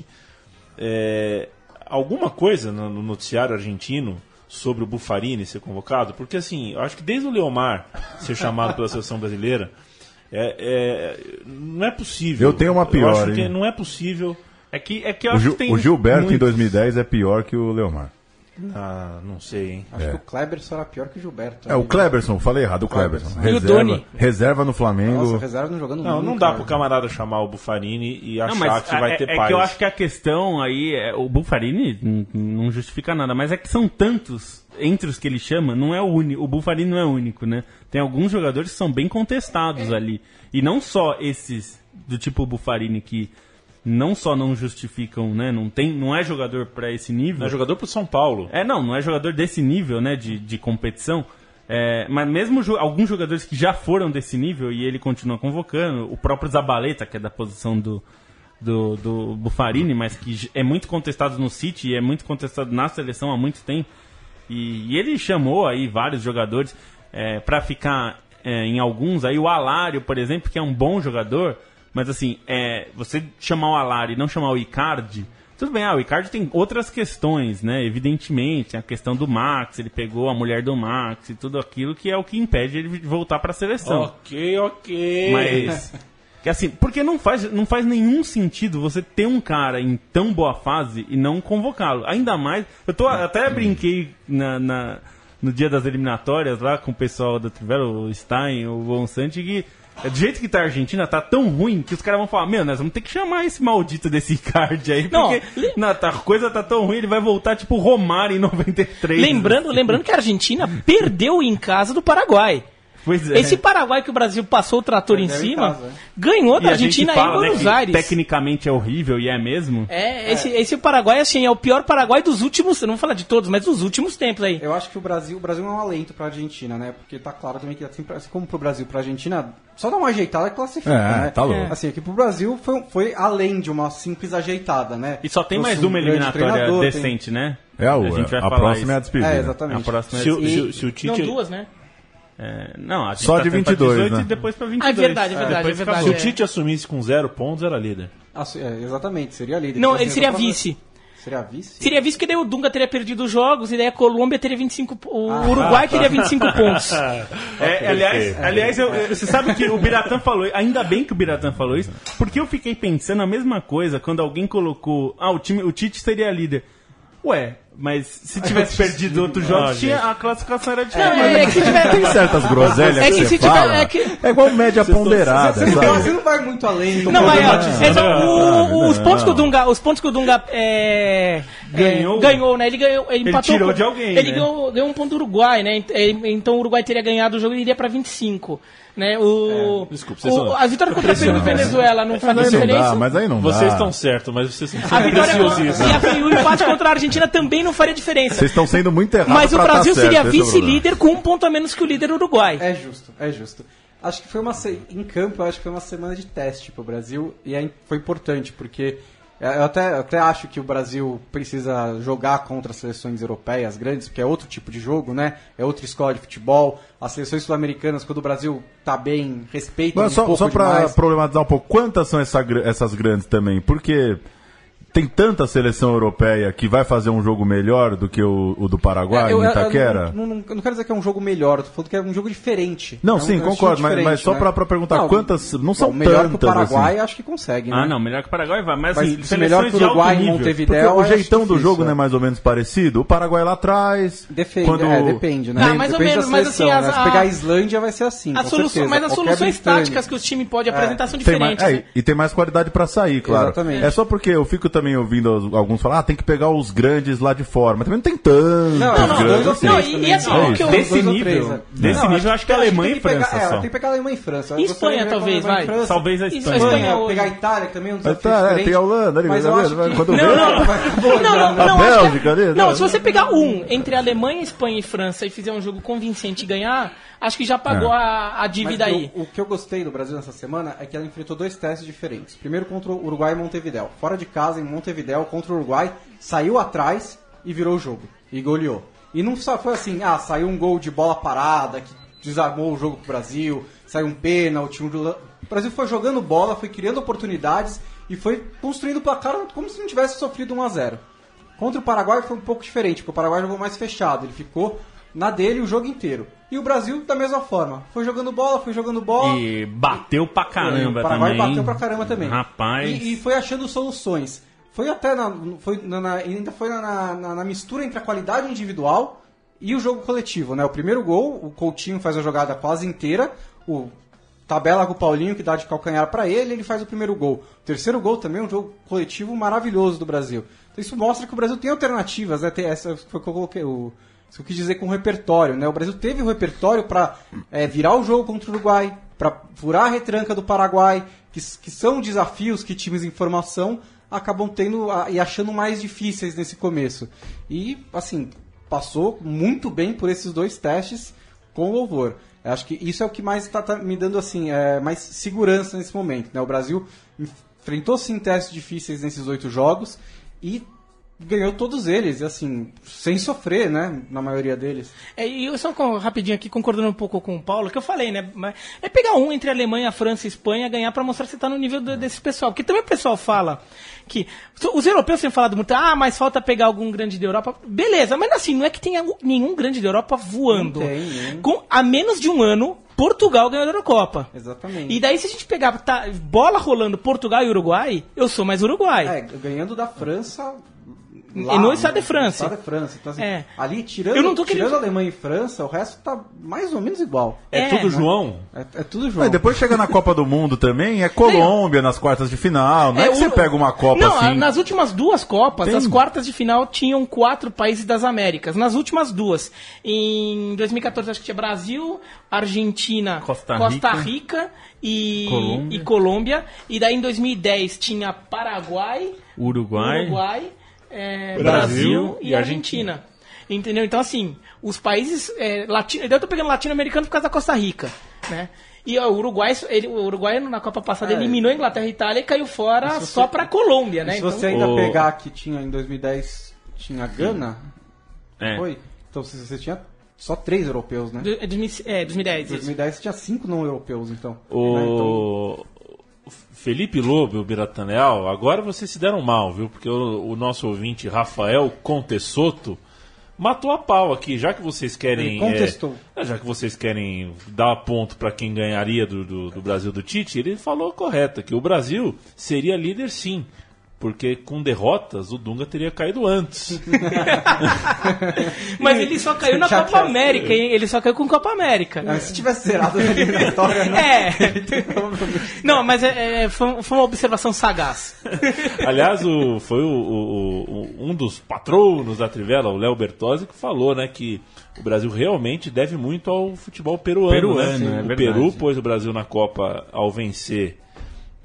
é, alguma coisa no, no noticiário argentino sobre o Buffarini ser convocado, porque assim, eu acho que desde o Leomar ser chamado pela seleção brasileira, é, é, não é possível. Eu tenho uma pior, eu acho que hein? não é possível... É que, é que eu O, acho Gil, que tem o Gilberto muitos... em dois mil e dez é pior que o Leomar. Ah, não sei, hein? Acho É. que o Kleber será pior que o Gilberto. É, o Kleberson, falei errado, o Kleberson. Kleberson. E o Reserva, Doni? reserva no Flamengo. Nossa, reserva não jogando Não, nunca, não dá né? pro camarada chamar o Buffarini e achar Não, mas que vai é, ter é paz. que eu acho que a questão aí, é, o Buffarini n- não justifica nada, mas é que são tantos entre os que ele chama, não é o único, o Buffarini não é o único, né? Tem alguns jogadores que são bem contestados ali. E não só esses do tipo Buffarini que não só não justificam, né? Não, tem, não é jogador para esse nível. Não é jogador pro São Paulo. É, não, não é jogador desse nível, né, de, de competição. É, mas mesmo jo- alguns jogadores que já foram desse nível e ele continua convocando, o próprio Zabaleta, que é da posição do, do, do Buffarini, mas que j- é muito contestado no City e é muito contestado na seleção há muito tempo. E, e ele chamou aí vários jogadores é, para ficar é, em alguns. Aí o Alário, por exemplo, que é um bom jogador, mas assim, é, você chamar o Alário e não chamar o Icardi, tudo bem, ah, o Icardi tem outras questões, né? Evidentemente, a questão do Max, ele pegou a mulher do Max e tudo aquilo que é o que impede ele de voltar para a seleção. Ok, ok. Mas, que assim, porque não faz, não faz nenhum sentido você ter um cara em tão boa fase e não convocá-lo. Ainda mais, eu tô, até brinquei na, na, no dia das eliminatórias lá com o pessoal da Trivela, o Stein, o Bonsante, que do jeito que tá a Argentina, tá tão ruim que os caras vão falar, meu, nós vamos ter que chamar esse maldito desse Icardi aí, porque Não, não, tá, a coisa tá tão ruim, ele vai voltar tipo Romário em noventa e três. Lembrando, lembrando que a Argentina perdeu em casa do Paraguai. Pois é. Esse Paraguai que o Brasil passou o trator em Perdeu em cima, casa, é. ganhou da E a gente Argentina fala, em né, Buenos que Aires. tecnicamente é horrível e é mesmo. É, esse, esse Paraguai, assim, é o pior Paraguai dos últimos, não vou falar de todos, mas dos últimos tempos aí. Eu acho que o Brasil, o Brasil é um alento pra Argentina, né? Porque tá claro também que, assim, pra- assim como pro Brasil, pra Argentina, só dá uma ajeitada e classifica, É, né? tá louco. Assim, aqui pro Brasil foi, foi além de uma simples ajeitada, né? E só tem Trouxe mais um uma grande eliminatória treinador, tem- decente, né? É a, a gente vai a falar próxima isso. é a despedida. É, A exatamente. próxima é Se, o- E- se o- se o Tite... Não, duas, né? É, não, a gente Só tá de tendo pra vinte e dois, dezoito né? e depois pra vinte e Ah, é dois. verdade, é verdade, depois é verdade. Se o acabou. Tite assumisse com zero pontos, era líder. Ah, é, exatamente, seria líder. Não, Então, ele assim, seria eu tô falando- vice. Seria vice? Seria visto que daí o Dunga teria perdido os jogos e daí a Colômbia teria vinte e cinco, o Ah, Uruguai teria vinte e cinco pontos. É, aliás, aliás eu- eu- você sabe que o Biratã falou, ainda bem que o Biratã falou isso, porque eu fiquei pensando a mesma coisa quando alguém colocou, ah, o time, o Tite seria líder. Ué, mas se tivesse perdido outros jogos, Ah, tinha, gente. a classificação era Não, diferente. é, é que se tiver... Tem certas groselhas É que, que você se tiver- fala. é que- É igual média ponderada, Você não, sabe? você não vai muito além. Não, mas, problematizando. é, é, o- Não, os não. pontos que o Dunga, os pontos que o Dunga é, Ganhou. é, ganhou, né? Ele ganhou, ele, empatou tirou com- de alguém, Ele né? ganhou, ganhou um ponto do Uruguai, né? Ent- é, Então o Uruguai teria ganhado o jogo e iria pra vinte e cinco, né? O, desculpa, vocês o, são- a vitória contra a Peru e Venezuela não faz Mas aí não diferença. dá, mas aí não dá. Vocês estão certos, mas vocês são A vitória preciosíssimos. e, a, e o empate contra a Argentina também não faria diferença. Vocês estão sendo muito errados Mas o pra tá Brasil certo, seria esse é o problema. vice-líder com um ponto a menos que o líder Uruguai. É justo, é justo. Acho que foi uma se... em campo, eu acho que foi uma semana de teste pro Brasil e é- foi importante porque Eu até, eu até acho que o Brasil precisa jogar contra as seleções europeias grandes, porque é outro tipo de jogo, né? É outra escola de futebol. As seleções sul-americanas, quando o Brasil tá bem, respeitam Mas um só, pouco só pra demais. problematizar um pouco, quantas são essa, essas grandes também? Porque tem tanta seleção europeia que vai fazer um jogo melhor do que o, o do Paraguai, É, eu, em eu- Itaquera? Eu não, não- eu não quero dizer que é um jogo melhor, eu tô falando que é um jogo diferente. Não, É um- sim, é um concordo, estilo mas, mas só diferente, pra, né? pra perguntar, Não, quantas não são Bom, melhor tantas que o Paraguai, assim. acho que consegue, né? Ah, não, melhor que o Paraguai vai, mas, Mas assim, se melhor que o seleções de alto Uruguai em nível. Porque Montevidéu, o eu acho jeitão do difícil, jogo é. não é mais ou menos parecido? O Paraguai lá atrás... Defende, quando... é, depende, né? Ah, mais ou Depende menos, da mas assim, seleção, as- né? Se a- pegar a Islândia vai ser assim, As com solu- certeza. mas as Qualquer soluções britânico. táticas que o time pode apresentar são Tem mais, diferentes. é, né? e tem mais qualidade pra sair, claro. Exatamente. É só porque eu fico também ouvindo os- alguns falar, ah, tem que pegar os grandes lá de fora, mas também não tem tantos Não, Não, não, grandes dois ou assim. não, três e- também. e assim, É o que isso. eu- Dois Desse ou nível, três, né? desse Não, nível, eu acho que é Alemanha tem e que pegar- França é, só. tem que pegar a Alemanha e França. Eu E gostaria Espanha, de ver talvez, Alemanha e vai. França. Talvez a Isso, Espanha. a Espanha Espanha, hoje. pegar a Itália, que também é um desafio Tá, é, diferente. tem a Holanda ali, mas tá eu vendo? acho Vai- que... quando Não, vê, não, Boa, não, não, A não, acho que- Bélgica ali, não, né? se você pegar um entre Alemanha, Espanha e França e fizer um jogo convincente e ganhar, acho que já pagou É. a, a dívida Mas aí. O, o que eu gostei do Brasil nessa semana é que ela enfrentou dois testes diferentes. Primeiro contra o Uruguai e Montevidéu. Fora de casa, em Montevidéu, contra o Uruguai, saiu atrás e virou o jogo. E goleou. E não só foi assim, ah, saiu um gol de bola parada, que desarmou o jogo pro Brasil, saiu um pênalti, um... O Brasil foi jogando bola, foi criando oportunidades e foi construindo o placar como se não tivesse sofrido um a zero. Contra o Paraguai foi um pouco diferente, porque o Paraguai jogou mais fechado, ele ficou na dele o jogo inteiro. E o Brasil, da mesma forma, foi jogando bola, foi jogando bola. E bateu pra caramba O Paraguai também. bateu pra caramba também. Rapaz. E, e foi achando soluções. Foi até na, foi na, na- ainda foi na, na, na mistura entre a qualidade individual e o jogo coletivo, né? O primeiro gol, o Coutinho faz a jogada quase inteira, o tabela com o Paulinho que dá de calcanhar pra ele, ele faz o primeiro gol. O terceiro gol também é um jogo coletivo maravilhoso do Brasil. Então isso mostra que o Brasil tem alternativas, né? Tem essa foi o que eu coloquei, o isso que eu quis dizer com o repertório, né? O Brasil teve o repertório para virar o jogo contra o Uruguai, para furar a retranca do Paraguai, que, que são desafios que times em formação acabam tendo a, e achando mais difíceis nesse começo. E, assim, passou muito bem por esses dois testes com louvor. Eu acho que isso é o que mais está tá me dando assim, é, mais segurança nesse momento, né? O Brasil enfrentou sim testes difíceis nesses oito jogos e ganhou todos eles, assim, sem sofrer, né, na maioria deles. É, e eu só com- rapidinho aqui, concordando um pouco com o Paulo, que eu falei, né? mas É pegar um entre a Alemanha, a França e a Espanha, ganhar pra mostrar que você tá no nível do- desse pessoal. Porque também o pessoal fala que. Os europeus têm falado muito, ah, mas falta pegar algum grande da Europa. Beleza, mas assim, não é que tenha nenhum grande da Europa voando. Não tem, né? Com, há menos de um ano, Portugal ganhou a Eurocopa. Exatamente. E daí, se a gente pegar tá, bola rolando Portugal e Uruguai, eu sou mais Uruguai. É, ganhando da França. E no Estado de França. No Estado de França. Então, assim, É. ali, tirando, Eu não tô tirando querendo- Alemanha e França, o resto tá mais ou menos igual. É, É, tudo né? João? É, é tudo João. Mas depois chega na Copa do Mundo também, é Colômbia nas quartas de final. Não é, É, que você o- pega uma Copa Não, assim. nas últimas duas Copas, Tem. as quartas de final tinham quatro países das Américas. Nas últimas duas. Em dois mil e quatorze, acho que tinha Brasil, Argentina, Costa Costa Rica. Rica e, Colômbia. e Colômbia. E daí em dois mil e dez tinha Paraguai, Uruguai. Uruguai, é, Brasil Brasil e e Argentina. Entendeu? Então, assim, os países é, latinos. Eu tô pegando latino-americano por causa da Costa Rica, né? E ó, o Uruguai, ele, o Uruguai na Copa passada É. eliminou a Inglaterra e a Itália e caiu fora Se você- só pra Colômbia, né? Se Então, você ainda o- pegar que tinha em dois mil e dez, tinha Gana, É. foi? Então você, você tinha só três europeus, né? do- é, dois mil e- é, dois mil e dez. Em dois mil e dez você tinha cinco não europeus, então. Né? Então, O Felipe Lobo e o Biratan Leal, agora vocês se deram mal, viu? Porque o, o nosso ouvinte Rafael Contessoto matou a pau aqui, já que vocês querem. Ele contestou. é, já que vocês querem dar ponto para quem ganharia do, do, do Brasil do Tite, ele falou correto, que o Brasil seria líder sim. Porque com derrotas o Dunga teria caído antes. Mas ele só caiu na Já Copa que- América, hein? Ele só caiu com Copa América. Ah, se tivesse zerado na eliminatória, né? É. Não, mas é, é, foi, foi uma observação sagaz. Aliás, o, foi o, o- o- um dos patronos da Trivela, o Léo Bertozzi, que falou, né, que o Brasil realmente deve muito ao futebol peruano. Peruano, né? é O verdade. Peru pôs o Brasil na Copa ao vencer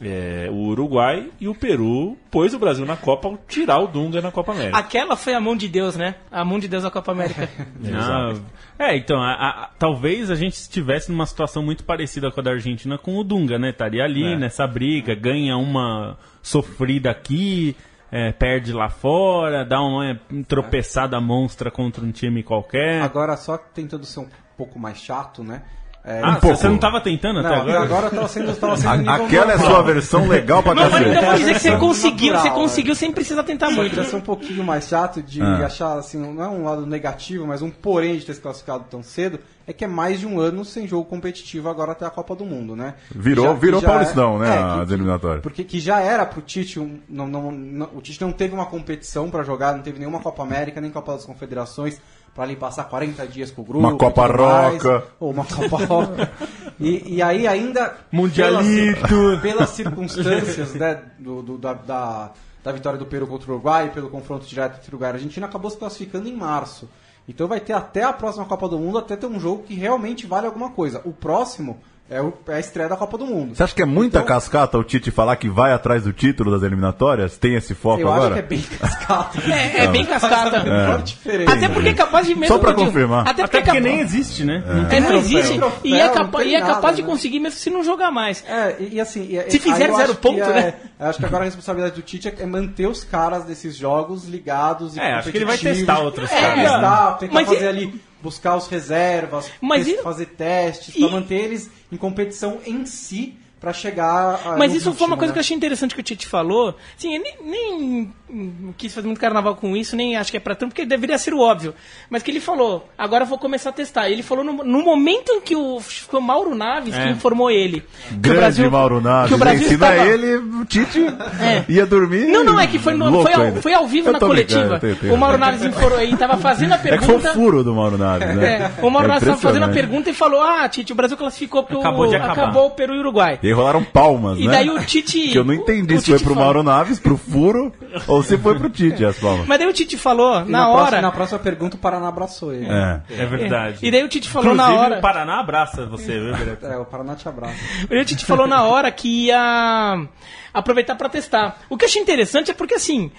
é, o Uruguai e o Peru pôs o Brasil na Copa ao tirar o Dunga na Copa América. Aquela foi a mão de Deus, né? A mão de Deus da Copa América. Ah, é, então, a, a, talvez a gente estivesse numa situação muito parecida com a da Argentina com o Dunga, né? Estaria ali É. nessa briga, ganha uma sofrida aqui, é, perde lá fora, dá uma tropeçada monstra contra um time qualquer. Agora, só tentando ser um pouco mais chato, né? É, Ah, pouco. você não estava tentando não, até agora? agora tava sendo, tava sendo A- nível aquela é normal. sua versão legal pra Não, mas cacete. então vou dizer que você É conseguiu, natural, você conseguiu sem precisar tentar Só muito. queria ser um pouquinho mais chato de Ah. achar, assim, não é um lado negativo, mas um porém de ter se classificado tão cedo, é que é mais de um ano sem jogo competitivo agora até a Copa do Mundo, né? Virou, Já- que virou já Paulistão, é- né? é, as que- eliminatórias. Porque que já era pro Tite, um, não, não, não- o Tite não teve uma competição pra jogar, não teve nenhuma Copa América, nem Copa das Confederações, pra ali passar quarenta dias com o grupo. Uma Copa e tudo mais, Roca. ou uma Copa Roca. E, e aí ainda... Mundialito. Pelas, pelas circunstâncias, né, do, do- da, da, da vitória do Peru contra o Uruguai, pelo confronto direto entre o Uruguai e a Argentina, acabou se classificando em março. Então vai ter até a próxima Copa do Mundo, até ter um jogo que realmente vale alguma coisa. O próximo é, o, é a estreia da Copa do Mundo. Você acha que é muita Então- cascata o Tite falar que vai atrás do título das eliminatórias? Tem esse foco Eu agora? acho que é bem cascata. É, é bem cascata. É. diferente. Até porque é capaz de mesmo. Só pra Rodrigo, confirmar. Até porque, Até porque é nem capaz, existe, né? é, não troféu. existe. Troféu, E é, não capa- tem e é nada, capaz de né? conseguir mesmo se não jogar mais. É, e, e assim... e- Se fizer aí eu zero acho ponto, que é- né? eu acho que agora a responsabilidade do Tite é manter os caras desses jogos ligados e É, acho que ele vai competitivos. testar outros É, caras. testar, tentar Mas fazer e- ali, buscar os reservas, Mas tes- e- fazer testes, e- pra manter eles em competição em si, pra chegar a, Mas no isso foi uma ritmo, coisa né? que eu achei interessante que o Tite falou. Sim, eu nem, nem hum, quis fazer muito carnaval com isso, nem acho que é pra tanto, porque deveria ser o óbvio. Mas que ele falou, agora eu vou começar a testar. Ele falou no, no momento em que o, foi o Mauro Naves que É. informou ele. que o Grande Brasil- Mauro Naves. que o Brasil hein? Se não estava- é ele, o Tite É. ia dormir. Não, não, é que foi, no- louco foi, ao, ainda. foi ao vivo Eu na tô coletiva. brincando, eu tenho- O Mauro Naves informou, ele tava fazendo a É que foi o pergunta. furo do Mauro Naves, né? É, o Mauro Naves estava fazendo a impressionante. pergunta e falou: Ah, Tite, o Brasil classificou porque Acabou o, de acabar. acabou o Peru e o Uruguai. E aí rolaram palmas, E né? daí o Tite. Que eu não entendi o se foi Tite pro falou- Mauro Naves, pro furo, ou se foi pro Tite as palmas. Mas daí o Tite falou, E na, próxima, hora. na próxima pergunta, o Paraná abraçou ele. É. É verdade. E daí o Tite falou Inclusive, na hora. o Paraná abraça você, viu, Bereto? É, o Paraná te abraça. O Tite falou na hora que ia aproveitar pra testar. O que eu achei interessante é porque, assim,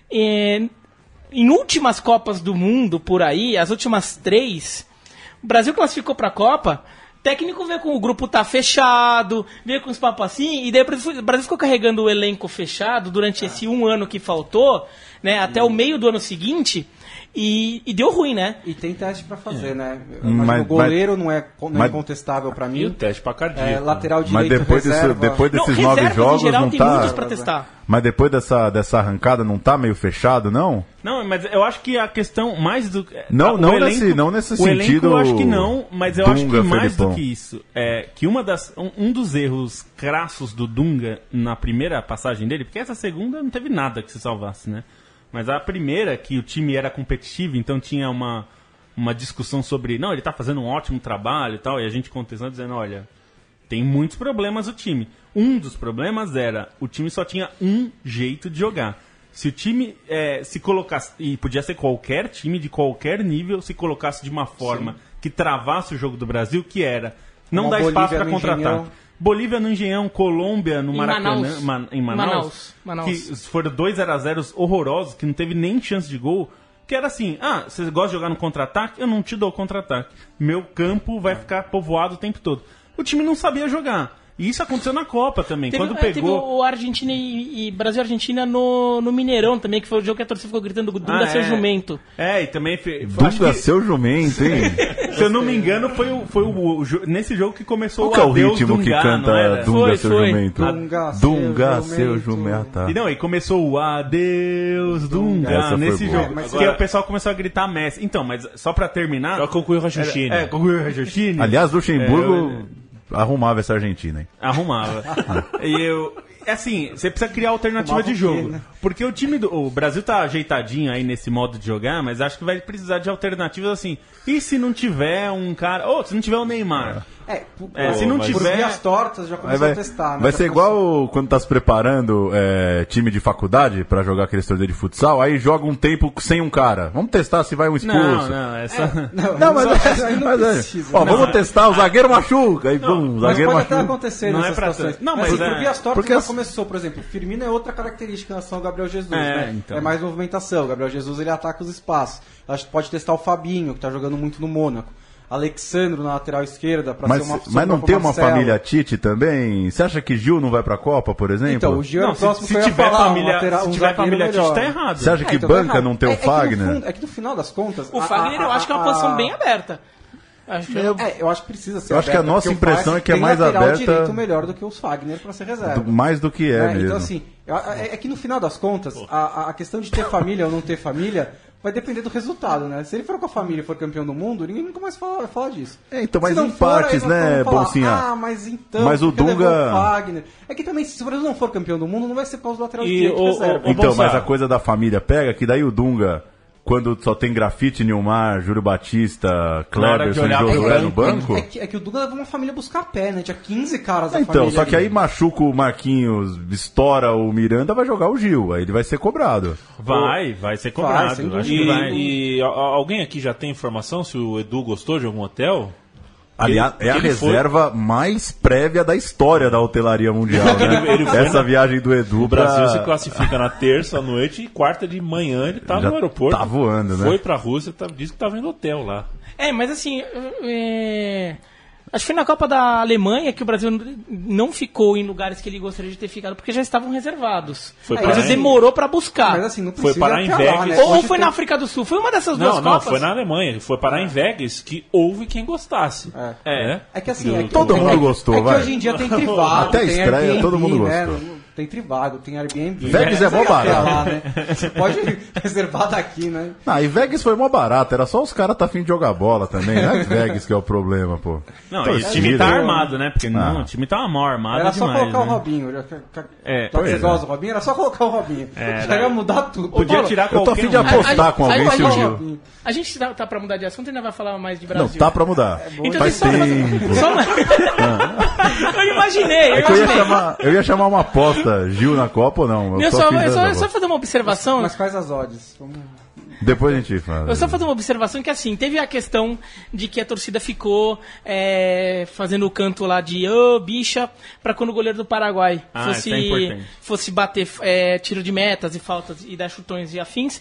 é, em últimas Copas do Mundo por aí, as últimas três, o Brasil classificou pra Copa. O técnico veio com o grupo tá fechado, veio com os papos assim, e daí o Brasil, o Brasil ficou carregando o elenco fechado durante esse um ano que faltou, né, até o meio do ano seguinte, e, e deu ruim, né? E tem teste pra fazer, né? Mas- Mas, o goleiro não é, não é mas- incontestável pra E o mim. teste pra cardíaco. É, lateral Mas direito depois, disso, reserva. depois Não, desses reservas nove em jogos geral não tem tá. muitos pra testar. Mas depois dessa, dessa arrancada não tá meio fechado, não? Não, mas eu acho que a questão mais do. Não, o não nesse- não nesse o elenco sentido, eu acho que não, mas eu acho Dunga, que mais Felipão. do que isso. É que uma das, um, um dos erros crassos do Dunga na primeira passagem dele, porque essa segunda não teve nada que se salvasse, né? Mas a primeira, que o time era competitivo, então tinha uma, uma discussão sobre. Não, ele tá fazendo um ótimo trabalho e tal, e a gente contestando, dizendo: olha, tem muitos problemas o time. Um dos problemas era o time só tinha um jeito de jogar. Se o time é, se colocasse, e podia ser qualquer time de qualquer nível, se colocasse de uma forma que travasse o jogo do Brasil, que era não Uma dar espaço Bolívia para no contra-ataque. Engenhão. Bolívia no Engenhão, Colômbia no Em Maracanã, Manaus. Ma- em Manaus, Manaus, Manaus. que foram dois a zero horrorosos, que não teve nem chance de gol, que era assim: ah, você gosta de jogar no contra-ataque? Eu não te dou contra-ataque. Meu campo vai ficar povoado o tempo todo. O time não sabia jogar. E isso aconteceu na Copa também. Teve, Quando é, teve pegou. o Argentina e, e Brasil e Argentina no, no Mineirão também, que foi o jogo que a torcida ficou gritando Dunga Ah, seu é. jumento. É, e também. fe- foi- acho Dunga, que, seu jumento, hein? se eu não me engano, foi, o, foi o, o jo- nesse jogo que começou Qual que é o Adeus ritmo que Dunga, canta não era? Dunga, Foi, seu foi. jumento? Dunga, seu Dunga, seu jumento. jumento. E não, e começou o Adeus Dunga Essa foi nesse boa. jogo. É, mas porque agora- o pessoal começou a gritar Messi. Então, mas só pra terminar. É o Concurso Raciocínio. É, Concurso Raciocínio. Aliás, Luxemburgo É, arrumava essa Argentina, hein? Arrumava. E eu. É assim, você precisa criar alternativa Arrumava de o quê, jogo. né? porque o time do o Brasil tá ajeitadinho aí nesse modo de jogar, mas acho que vai precisar de alternativas assim. E se não tiver um cara... Ou oh, se não tiver o Neymar? É, por, É, se não por tiver- vias tortas já Aí começou vai, a testar, né? vai Já ser começou- igual quando tá se preparando é, time de faculdade pra jogar aquele torneio de futsal, aí joga um tempo sem um cara. Vamos testar se vai um expulso. Não, não, é só... Não, Não, mas, mas, aí não mas é, precisa. ó, Não, vamos testar, o zagueiro machuca, aí pum, o Mas zagueiro pode até machuca. acontecer Não nessas é pra situações. tanto. Não, mas mas assim, é- por vias tortas porque já as- começou, por exemplo, o Firmino é outra característica em relação ao Gabriel Jesus, É, né? então. É mais movimentação. O Gabriel Jesus ele ataca os espaços. Acho que pode testar o Fabinho, que tá jogando muito no Mônaco. Alexandro na lateral esquerda para ser Mas, uma mas não pro tem uma Marcelo. família Tite também? Você acha que Gil não vai pra Copa, por exemplo? Então, o Gil era Não, o se, próximo se que eu ia tiver falar, um família, lateral- se um tiver zagueiro família Tite, melhor. tá errado. Você acha que É, então tá banca errado. não ter É- o é que no Fagner? fundo- É que no final das contas... O a- Fagner a- eu acho que é uma a- posição bem aberta. Acho que Eu- É, eu acho que precisa ser Eu acho que a aberta, nossa porque o impressão Fagner é que é tem mais lateral aberta- direito melhor do que os Fagner para ser reserva. Do- mais do que é Né? mesmo. Então, assim, eu- é, é que no final das contas, a, a questão de ter família ou não ter família vai depender do resultado, né? Se ele for com a família e for campeão do mundo, ninguém nunca mais fala, vai falar disso. É, então, Se mas não em for, aí partes, nós né, vamos falar, Bolsinha? Ah, mas então, Mas o porque levou Dunga- o Fagner. É que também, se o Brasil não for campeão do mundo, não vai ser para os laterais E direitos o- reserva. o- Então, Bolsonaro. mas a coisa da família pega, que daí o Dunga, quando só tem Grafite, Nilmar, Júlio Batista, hora de Kleberson e olhar pro Josué no é, banco... é que, é que o Dunga levou uma família buscar pé, né? Tinha quinze caras da Então, família. só que ali. aí machuca o Marquinhos, estoura o Miranda, vai jogar o Gil, aí ele vai ser cobrado. Vai, vai ser cobrado. sem dúvida. acho que vai. E, e a- a- alguém aqui já tem informação se o Edu gostou de algum hotel? Aliás, Ele- é a ele foi- reserva mais prévia da história da hotelaria mundial, né? Ele- ele foi Essa na- viagem do Edu O Brasil pra... se classifica na terça à noite e quarta de manhã ele tá Já no aeroporto. tá voando, né? Foi pra Rússia, tá, disse que tava indo hotel lá. É, mas assim, é... acho que foi na Copa da Alemanha que o Brasil não ficou em lugares que ele gostaria de ter ficado, porque já estavam reservados. Foi o pra Brasil aí. demorou pra buscar. Mas assim, não Foi precisa parar em ir pra Vegas. lá, né? ou ou Hoje foi tem- na África do Sul, foi uma dessas duas Não, não, Copas. foi na Alemanha. Foi parar em Vegas que houve quem gostasse. É. É. É que assim, Do- é que, Todo é mundo que- gostou, é que vai. hoje em dia tem Trivago, Até a tem estreia, Airbnb, todo mundo né? gostou. Tem Trivago, tem Airbnb. Vegas né? é mó Você vai até barato. lá, né? Você pode reservar daqui, né? Ah, e Vegas foi mó barato, era só os caras tá afim de jogar bola também, não é Vegas que é o problema, pô. Não, Pô, e o time tira. tá armado, né? Porque não, Ah. o time tá mal armado Era só demais. colocar o né? Robinho. Já, já, É, já pois que você é. gosta do Robinho, era só colocar o Robinho. É, já ia mudar tudo. Podia Paulo, tirar Eu tô qualquer afim de um. apostar com alguém a, se o a, Gil. a gente tá, tá pra mudar de assunto e ainda vai falar mais de Não, Brasil. tá pra mudar. Então, Faz só- tempo. só uma- eu imaginei, eu É que eu ia, imaginei. chamar, eu ia chamar uma aposta, Gil na Copa ou não? Eu tô só, afim eu dessa só, eu bola. só fazer uma observação. Mas quais as odds? Vamos... Depois a gente fala. Eu só fazer uma observação que assim, teve a questão de que a torcida ficou é, fazendo o canto lá de ô bicha pra quando o goleiro do Paraguai Ah, fosse, isso é importante. fosse bater é, tiro de metas e faltas e dar chutões e afins.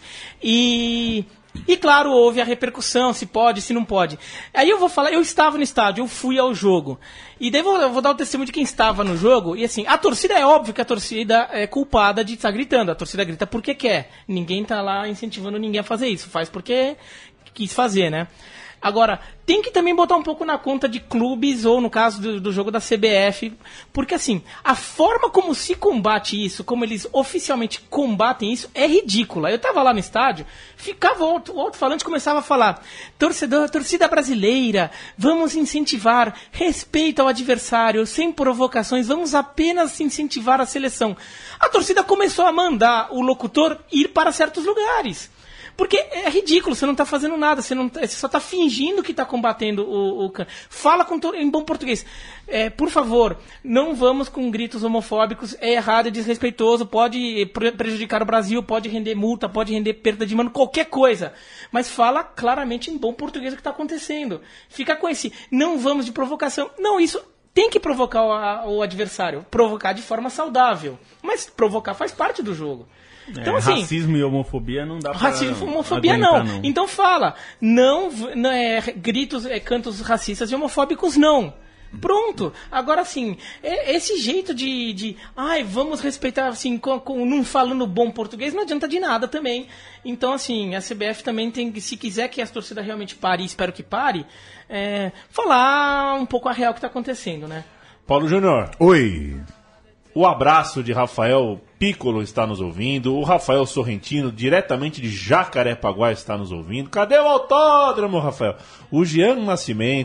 E, e claro, houve a repercussão, se pode, se não pode. Aí eu vou falar, eu estava no estádio, eu fui ao jogo. E daí vou, eu vou dar o testemunho de quem estava no jogo. E assim, a torcida é óbvio que a torcida é culpada de estar gritando. A torcida grita porque quer. Ninguém tá lá incentivando ninguém a fazer isso. Faz porque quis fazer, né? Agora, tem que também botar um pouco na conta de clubes, ou no caso do, do jogo da C B F, porque assim, a forma como se combate isso, como eles oficialmente combatem isso, é ridícula. Eu tava lá no estádio, ficava outro, outro falante começava a falar, torcedor, torcida brasileira, vamos incentivar respeito ao adversário, sem provocações, vamos apenas incentivar a seleção. A torcida começou a mandar o locutor ir para certos lugares. Porque é ridículo, você não tá fazendo nada, você, não, você só tá fingindo que tá combatendo o, o can- Fala com to- em bom português. É, por favor, não vamos com gritos homofóbicos, é errado, é desrespeitoso, pode pre- prejudicar o Brasil, pode render multa, pode render perda de mano, qualquer coisa. Mas fala claramente em bom português o que tá acontecendo. Fica com esse, não vamos de provocação. Não, isso tem que provocar o, a- o adversário, provocar de forma saudável. Mas provocar faz parte do jogo. Então, É, assim, racismo e homofobia não dá pra racismo e homofobia aguentar, não. Então fala, não, v- não é, gritos, é, cantos racistas e homofóbicos não. Pronto. Agora sim, é- esse jeito de, de ai, vamos respeitar assim, com, com, não falando bom português, não adianta de nada também. Então assim, a C B F também tem que, se quiser que as torcidas realmente parem, espero que pare, é, falar um pouco a real que está acontecendo, né? Paulo Júnior, Oi. o abraço de Rafael Piccolo está nos ouvindo. O Rafael Sorrentino, diretamente de Jacarepaguá, está nos ouvindo. Cadê o autódromo, Rafael? O Jean Nascimento,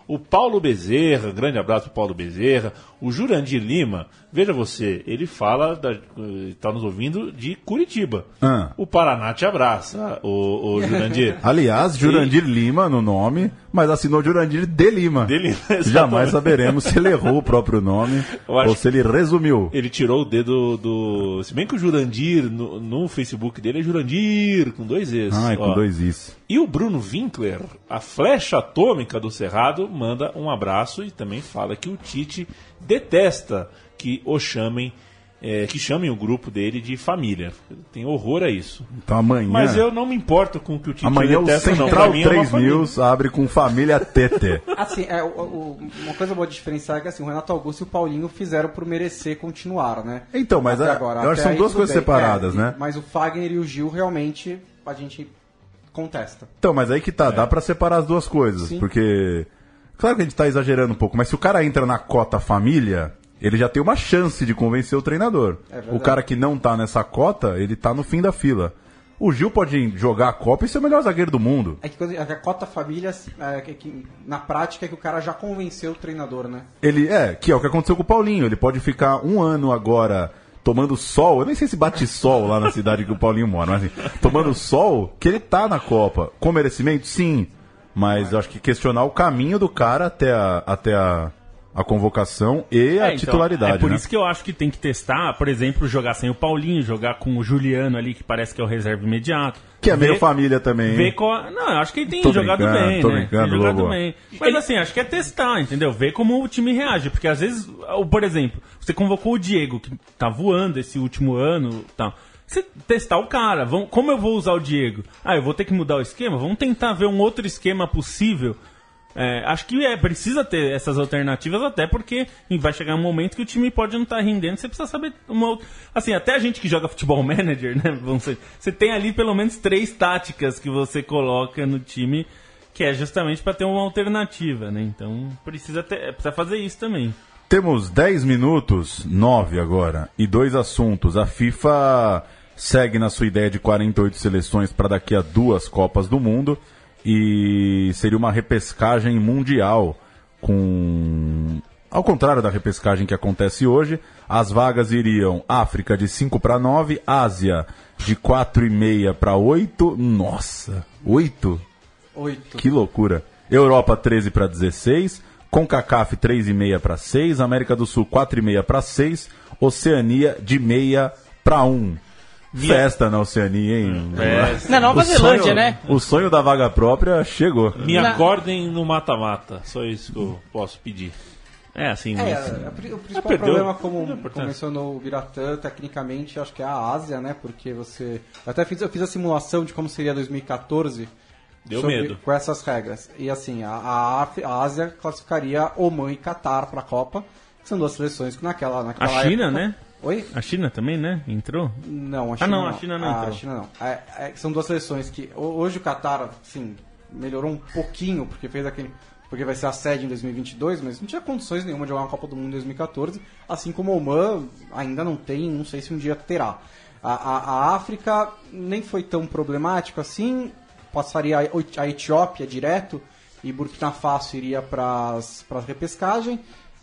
O Paulo Bezerra, grande abraço pro Paulo Bezerra. O Jurandir Lima, veja você, ele fala, está nos ouvindo de Curitiba. Ah. O Paraná te abraça, o, o Jurandir. Aliás, Jurandir e... Lima no nome, mas assinou Jurandir de Lima. De Lima, jamais saberemos se ele errou o próprio nome ou se ele resumiu. Ele tirou o dedo do... Se bem que o Jurandir, no, no Facebook dele é Jurandir, com dois Es. Ah, é com ó. dois Is. E o Bruno Winkler, a flecha atômica do Cerrado, manda um abraço e também fala que o Tite detesta que o chamem, é, que chamem o grupo dele de família. Tem horror a isso. Então amanhã... Mas eu não me importo com o que o Tite amanhã detesta, o não. Central Pra mim é uma três família. News abre com família Tete. Assim, é, o, o, uma coisa boa de diferenciar é que assim, o Renato Augusto e o Paulinho fizeram por merecer continuar, né? Então, mas Até é, agora, eu acho que até são aí duas tudo coisas bem. separadas, É, né? Mas o Fagner e o Gil realmente a gente contesta. Então, mas aí que tá, É. dá pra separar as duas coisas, Sim. porque... Claro que a gente tá exagerando um pouco, mas se o cara entra na cota família, ele já tem uma chance de convencer o treinador. É verdade. O cara que não tá nessa cota, ele tá no fim da fila. O Gil pode jogar a Copa e ser o melhor zagueiro do mundo. É que quando- a cota família, é, que, que, na prática, é que o cara já convenceu o treinador, né? Ele é, que é o que aconteceu com o Paulinho. Ele pode ficar um ano agora tomando sol. Eu nem sei se bate sol lá na cidade que o Paulinho mora, mas assim, tomando sol, que ele tá na Copa. Com merecimento, sim. Mas eu acho que questionar o caminho do cara até a, até a, a convocação e a É, então, titularidade. É por né? isso que eu acho que tem que testar, por exemplo, jogar sem o Paulinho, jogar com o Juliano ali, que parece que é o reserva imediato. Que é Ver- meio família também. Ver qual... Não, eu acho que ele tem Tô jogado brincando, bem, tô né? brincando, tem jogado Lobo. bem. Mas assim, acho que é testar, entendeu? Ver como o time reage. Porque às vezes, ou, por exemplo, você convocou o Diego, que tá voando esse último ano, tal. Você testar o cara. Vamos, como eu vou usar o Diego? Ah, eu vou ter que mudar o esquema? Vamos tentar ver um outro esquema possível. É, acho que é, precisa ter essas alternativas, até porque vai chegar um momento que o time pode não estar rendendo. Você precisa saber uma outra... Assim, até a gente que joga futebol manager, né? Vamos dizer, você tem ali pelo menos três táticas que você coloca no time, que é justamente para ter uma alternativa, né? Então precisa, ter, precisa fazer isso também. Temos dez minutos, nove agora, e dois assuntos. A FIFA segue na sua ideia de quarenta e oito seleções para daqui a duas Copas do Mundo e seria uma repescagem mundial com... Ao contrário da repescagem que acontece hoje, as vagas iriam África de cinco para nove, Ásia de quatro e meia para oito, nossa, oito? Oito. Que loucura. Europa treze para dezesseis, CONCACAF três e meia para seis, América do Sul quatro e meia para seis, Oceania de meia para um. Festa na Oceania, hein? É, Na Nova O Zelândia, sonho- né? O sonho da vaga própria chegou. me Na- acordem no mata-mata. Só isso que eu posso pedir. É, assim, É, mas... a- a pri- o principal perdeu. problema, como, Perdeu a importância. como mencionou o Biratã, tecnicamente, acho que é a Ásia, né? Porque você... Eu até fiz, eu fiz a simulação de como seria dois mil e quatorze. Deu sobre- medo. Com essas regras. E assim, a, a, Áfri- a Ásia classificaria Oman e Catar para a Copa, que são duas seleções que naquela, A naquela China, época... né? Oi? A China também, né? Entrou? Não, a Ah, China não, não. a China não Ah, entrou. a China não. É, é, são duas seleções que... ho- Hoje o Catar, assim, melhorou um pouquinho, porque fez aquele... Porque vai ser a sede em dois mil e vinte e dois, mas não tinha condições nenhuma de jogar uma Copa do Mundo em dois mil e quatorze, assim como o Oman ainda não tem, não sei se um dia terá. A, a, a África nem foi tão problemático assim, passaria a, a Etiópia direto e Burkina Faso iria para a repescagem.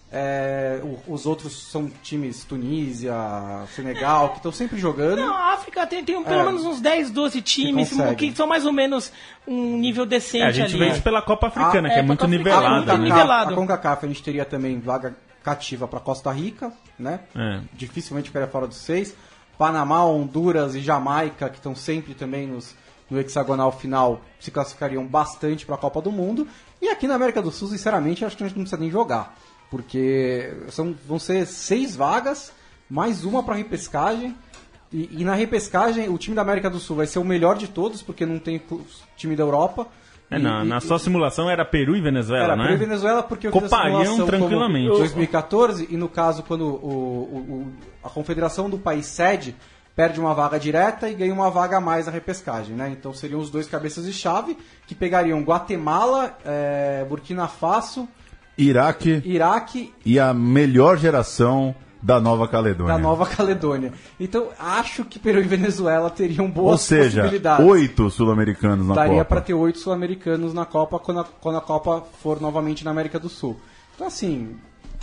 É, o- os outros são times Tunísia, Senegal, que estão sempre jogando. Não, a África tem, tem pelo É. menos uns dez, doze times Que consegue. que são mais ou menos um nível decente É, a gente ali. vê isso pela Copa Africana, Ah, que é, é, muito Copa Africana, nivelada, muito né? nivelado. A CONCACAF a gente teria também vaga cativa para Costa Rica, né? É. Dificilmente ficaria fora dos seis. Panamá, Honduras e Jamaica, que estão sempre também nos, no hexagonal final, se classificariam bastante para a Copa do Mundo. E aqui na América do Sul, sinceramente, acho que a gente não precisa nem jogar. Porque são, vão ser seis vagas, mais uma para repescagem. E, e na repescagem, o time da América do Sul vai ser o melhor de todos, porque não tem clu- time da Europa. É, E- na, e- na sua simulação era Peru e Venezuela, Era né? Peru e Venezuela, porque eu fiz a Copariam simulação tranquilamente. como dois mil e quatorze, e no caso, quando o, o- o- a confederação do país sede perde uma vaga direta e ganha uma vaga a mais na repescagem, né? Então seriam os dois cabeças de chave, que pegariam Guatemala, eh, Burkina Faso, Iraque Iraque, e a melhor geração da Nova Caledônia. Da Nova Caledônia. Então, acho que Peru e Venezuela teriam boas Ou seja, possibilidades. oito sul-americanos na Daria Copa. para ter oito sul-americanos na Copa quando a, quando a Copa for novamente na América do Sul. Então, assim,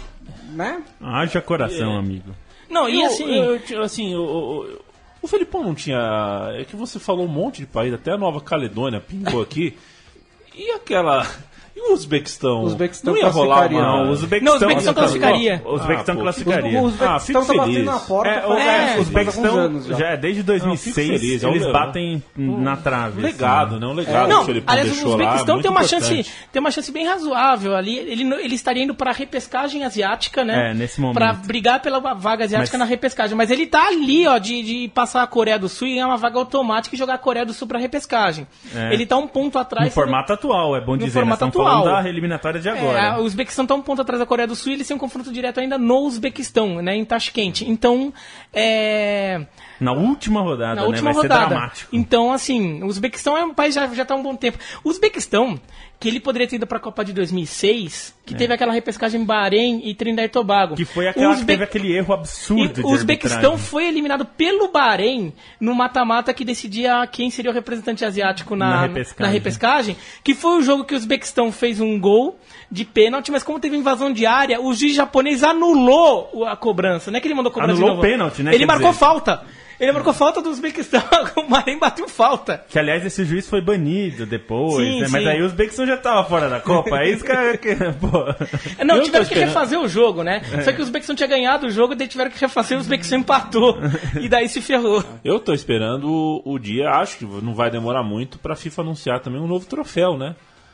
né? Haja coração, amigo. Não, e Eu- assim... eu- eu- assim, o, o, o Felipão não tinha. É que você falou um monte de país, até a Nova Caledônia pingou aqui. E aquela. E o Uzbequistão? O Uzbequistão não ia rolar classificaria. uma. Não, o Uzbequistão, Não, o Uzbequistão classificaria. O Uzbequistão Ah, pô, classificaria. O Uzbequistão Ah, fico tá batendo feliz. na porta É, o, faz- é, faz o alguns Uzbequistão anos já. já é desde dois mil e seis, Não, fico feliz, eles é um- batem na trave. Um legado, assim. né? Um legado Não, que o Felipão aliás, o deixou lá. Uzbequistão muito tem uma, importante. chance, tem uma chance bem razoável ali. Ele, não- ele estaria indo para a repescagem asiática, né? É, nesse momento. Para brigar pela vaga asiática Mas- na repescagem. Mas ele tá ali, ó, de, de passar a Coreia do Sul e ganhar uma vaga automática e jogar a Coreia do Sul para repescagem. É. Ele tá um ponto atrás. No formato atual, é bom No dizer, nós formato estamos falando atual. da eliminatória de É, agora. o Uzbequistão tá um ponto atrás da Coreia do Sul e eles têm um confronto direto ainda no Uzbequistão, né? Em Tashkent. Então, é... Na última rodada, Na né? última Vai rodada. ser dramático. Então, assim, o Uzbequistão é um país já já tá há um bom tempo. O Uzbequistão, que ele poderia ter ido para a Copa de dois mil e seis, que teve aquela repescagem em Bahrein e Trinidad e Tobago. É. Que foi aquela O que Uzbe- teve aquele erro absurdo E de o Uzbequistão arbitragem. foi eliminado pelo Bahrein no mata-mata que decidia quem seria o representante asiático na, Na na repescagem. repescagem, que foi o jogo que o Uzbequistão fez um gol de pênalti, mas como teve invasão de área, o juiz japonês anulou o- a cobrança. Não é que ele mandou cobrança Anulou de novo. o pênalti, né, Ele quer marcou dizer. falta. Ele marcou falta do Uzbequistão, o Bahrein bateu falta. Que, aliás, esse juiz foi banido depois, Sim, né? Mas sim. aí o Uzbequistão já tava fora da Copa. Aí os caras... que- Pô... Não, Eu tiveram tô que esperando. refazer o jogo, né? É. Só que o Uzbequistão tinha ganhado o jogo, daí tiveram que refazer, o Uzbequistão empatou. E daí se ferrou. Eu tô esperando o, o dia, acho que não vai demorar muito, pra FIFA anunciar também um novo troféu, né?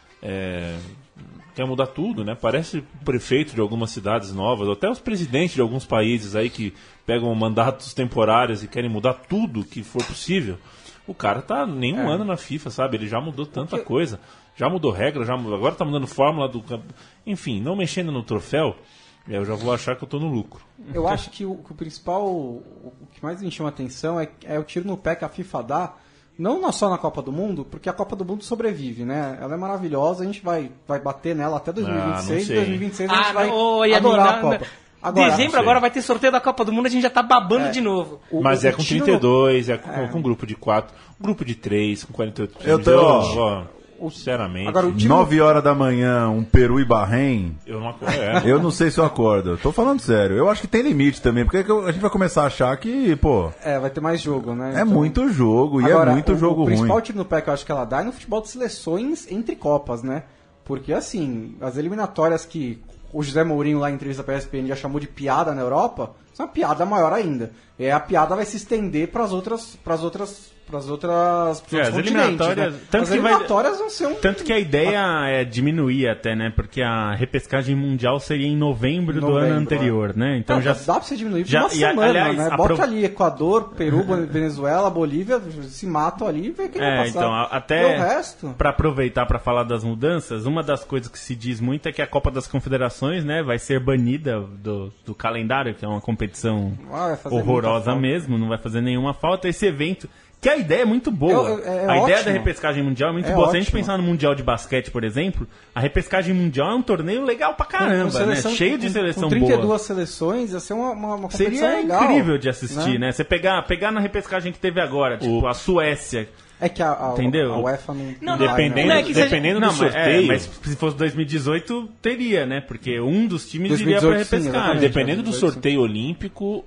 É, quer mudar tudo, né? Parece o prefeito de algumas cidades novas, até os presidentes de alguns países aí que pegam mandatos temporários e querem mudar tudo que for possível. O cara tá nem um ano na FIFA, sabe? Ele já mudou tanta coisa. Já mudou regra, já mudou, agora tá mudando fórmula do campo. Enfim, não mexendo no troféu, eu já vou achar que eu tô no lucro. Eu acho que o, que o principal, o, o que mais me chama atenção é, é o tiro no pé que a FIFA dá, não na- só na Copa do Mundo, porque a Copa do Mundo sobrevive, né? Ela é maravilhosa, a gente vai, vai bater nela até dois mil e vinte e seis, Ah, não sei. dois mil e vinte e seis a gente Ah, vai ô, Yamin, adorar na- a Copa. na- Agora, Dezembro sei. agora vai ter sorteio da Copa do Mundo, a gente já tá babando É. de novo. o- Mas o é com tiro trinta e dois, é com, com grupo de quatro, grupo de três, com quarenta e oito Eu times. tô- ó, ó, sinceramente, Agora, o time- nove horas da manhã, um Peru e Bahrein. eu não acordo. É. Eu não sei se eu acordo. Tô falando sério. Eu acho que tem limite também, porque a gente vai começar a achar que, pô, É, vai ter mais jogo, né? é Então- muito jogo e Agora, é muito o, jogo o principal ruim. tiro no pé que eu acho que ela dá é no futebol de seleções entre Copas, né? Porque, assim, as eliminatórias que o José Mourinho lá em entrevista para a E S P N já chamou de piada na Europa, são uma piada maior ainda. E aí a piada vai se estender para as outras, para as outras, para as outras, pros É, outros as continentes, eliminatórias- né? tanto As que vai- eliminatórias vão ser um... Tanto que a ideia é diminuir até, né? Porque a repescagem mundial seria em novembro, do Novembro, ano anterior, né? Então Não, já... dá pra você diminuir por já- uma e a- semana, aliás, né? apro- Bota ali Equador, Peru, Venezuela, Bolívia, se matam ali e vê quem vai É, passar. então, a- E até o resto... para aproveitar para falar das mudanças, uma das coisas que se diz muito é que a Copa das Confederações, né, vai ser banida do, do calendário, que é uma competição Ah, vai fazer horrorosa muita falta. mesmo, não vai fazer nenhuma falta. Esse evento, que a ideia é muito boa. Eu- eu- é a ideia ótimo. da repescagem mundial é muito É boa. Se a gente ótimo. pensar no Mundial de Basquete, por exemplo, a repescagem mundial é um torneio legal pra Com caramba, seleção- né? Cheio de com- seleção com trinta e duas boa. seleções, ia ser uma, uma, uma competição Seria legal. incrível de assistir, né? né? Você pegar, pegar na repescagem que teve agora, tipo, a Suécia. É que a, a, Entendeu? a UEFA não... Não, vai, Dependendo, Não, é que seja- dependendo Não, do mas, sorteio, é, mas se fosse dois mil e dezoito, teria, né? Porque um dos times iria pra dois mil e dezoito, sim, repescagem. exatamente. dependendo do sorteio olímpico,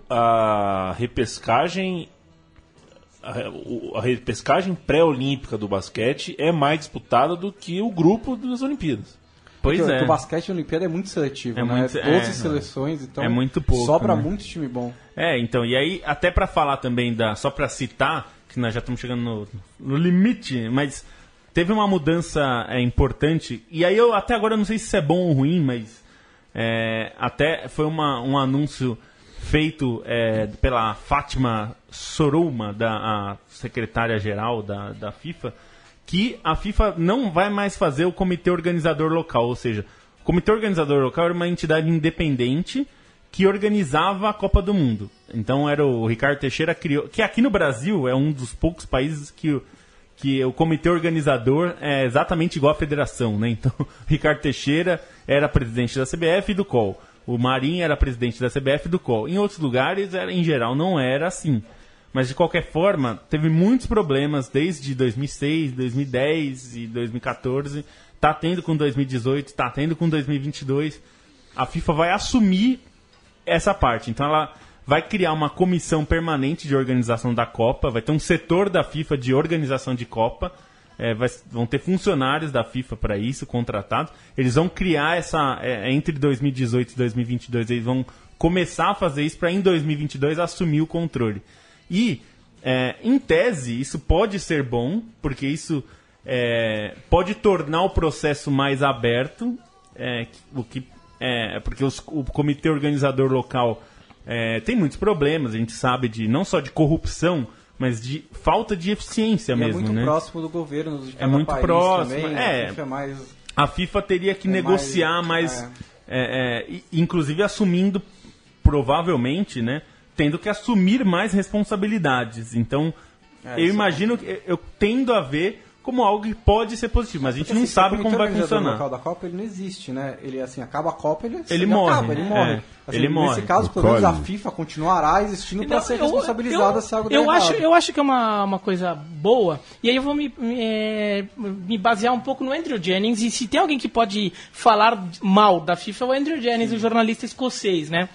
a repescagem a, o- a repescagem pré-olímpica do basquete é mais disputada do que o grupo das Olimpíadas. Pois Porque é. o basquete na Olimpíada é muito seletivo, É né? muito- doze é, seleções, então é muito pouco, sobra né? muito time bom. É, então, e aí, até pra falar também da. Só pra citar, que nós já estamos chegando no, no limite, mas teve uma mudança é, importante. E aí eu até agora eu não sei se isso é bom ou ruim, mas é, até foi uma, um anúncio feito é, pela Fátima Sorouma, da a secretária-geral da, da FIFA, que a FIFA não vai mais fazer o comitê organizador local, ou seja, o comitê organizador local era uma entidade independente que organizava a Copa do Mundo. Então era o Ricardo Teixeira criou, que aqui no Brasil é um dos poucos países que o, que o comitê organizador é exatamente igual à federação, né? Então o Ricardo Teixeira era presidente da C B F e do C O L. O Marinho era presidente da C B F e do C O. Em outros lugares, era, em geral, não era assim. Mas, de qualquer forma, teve muitos problemas desde dois mil e seis, dois mil e dez e dois mil e catorze. Tá tendo com dois mil e dezoito, tá tendo com dois mil e vinte e dois. A FIFA vai assumir essa parte. Então, ela vai criar uma comissão permanente de organização da Copa. Vai ter um setor da FIFA de organização de Copa. É, vai, vão ter funcionários da FIFA para isso, contratados. Eles vão criar essa... É, entre dois mil e dezoito e dois mil e vinte e dois, eles vão começar a fazer isso para, em dois mil e vinte e dois, assumir o controle. E, é, em tese, isso pode ser bom, porque isso é, pode tornar o processo mais aberto, é, o que, é, porque os, o comitê organizador local é, tem muitos problemas, a gente sabe, de, não só de corrupção, mas de falta de eficiência e mesmo, é muito né? próximo do governo de cada é muito país próximo. Também, é, a FIFA é mais... a FIFA teria que é negociar mais, mais é. É, é, inclusive assumindo, provavelmente, né, tendo que assumir mais responsabilidades. Então, é, eu imagino é. que eu tendo a ver como algo que pode ser positivo, mas a gente Porque, não assim, sabe como vai funcionar. O local da Copa ele não existe, né? Ele assim acaba a Copa, ele, ele, ele morre, acaba, ele morre. É, assim, ele nesse morre. caso, pelo menos a FIFA continuará existindo para ser responsabilizada eu, eu, se algo der eu errado. acho, eu acho que é uma, uma coisa boa, e aí eu vou me, é, me basear um pouco no Andrew Jennings, e se tem alguém que pode falar mal da FIFA é o Andrew Jennings, o jornalista escocês, né?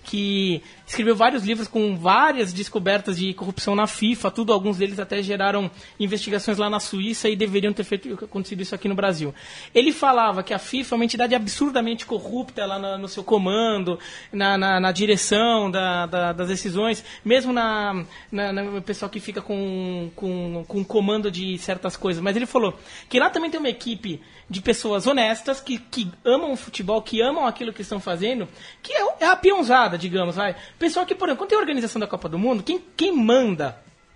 Que escreveu vários livros com várias descobertas de corrupção na FIFA, tudo, alguns deles até geraram investigações lá na Suíça e deveriam ter feito, acontecido isso aqui no Brasil. Ele falava que a FIFA é uma entidade absurdamente corrupta lá no, no seu comando, na, na, na direção da, da, das decisões, mesmo na, na, no pessoal que fica com, com, com comando de certas coisas. Mas ele falou que lá também tem uma equipe de pessoas honestas, que, que amam o futebol, que amam aquilo que estão fazendo, que é, é a peãozada, digamos, vai. Pessoal que, por exemplo, quando tem a organização da Copa do Mundo, quem, quem manda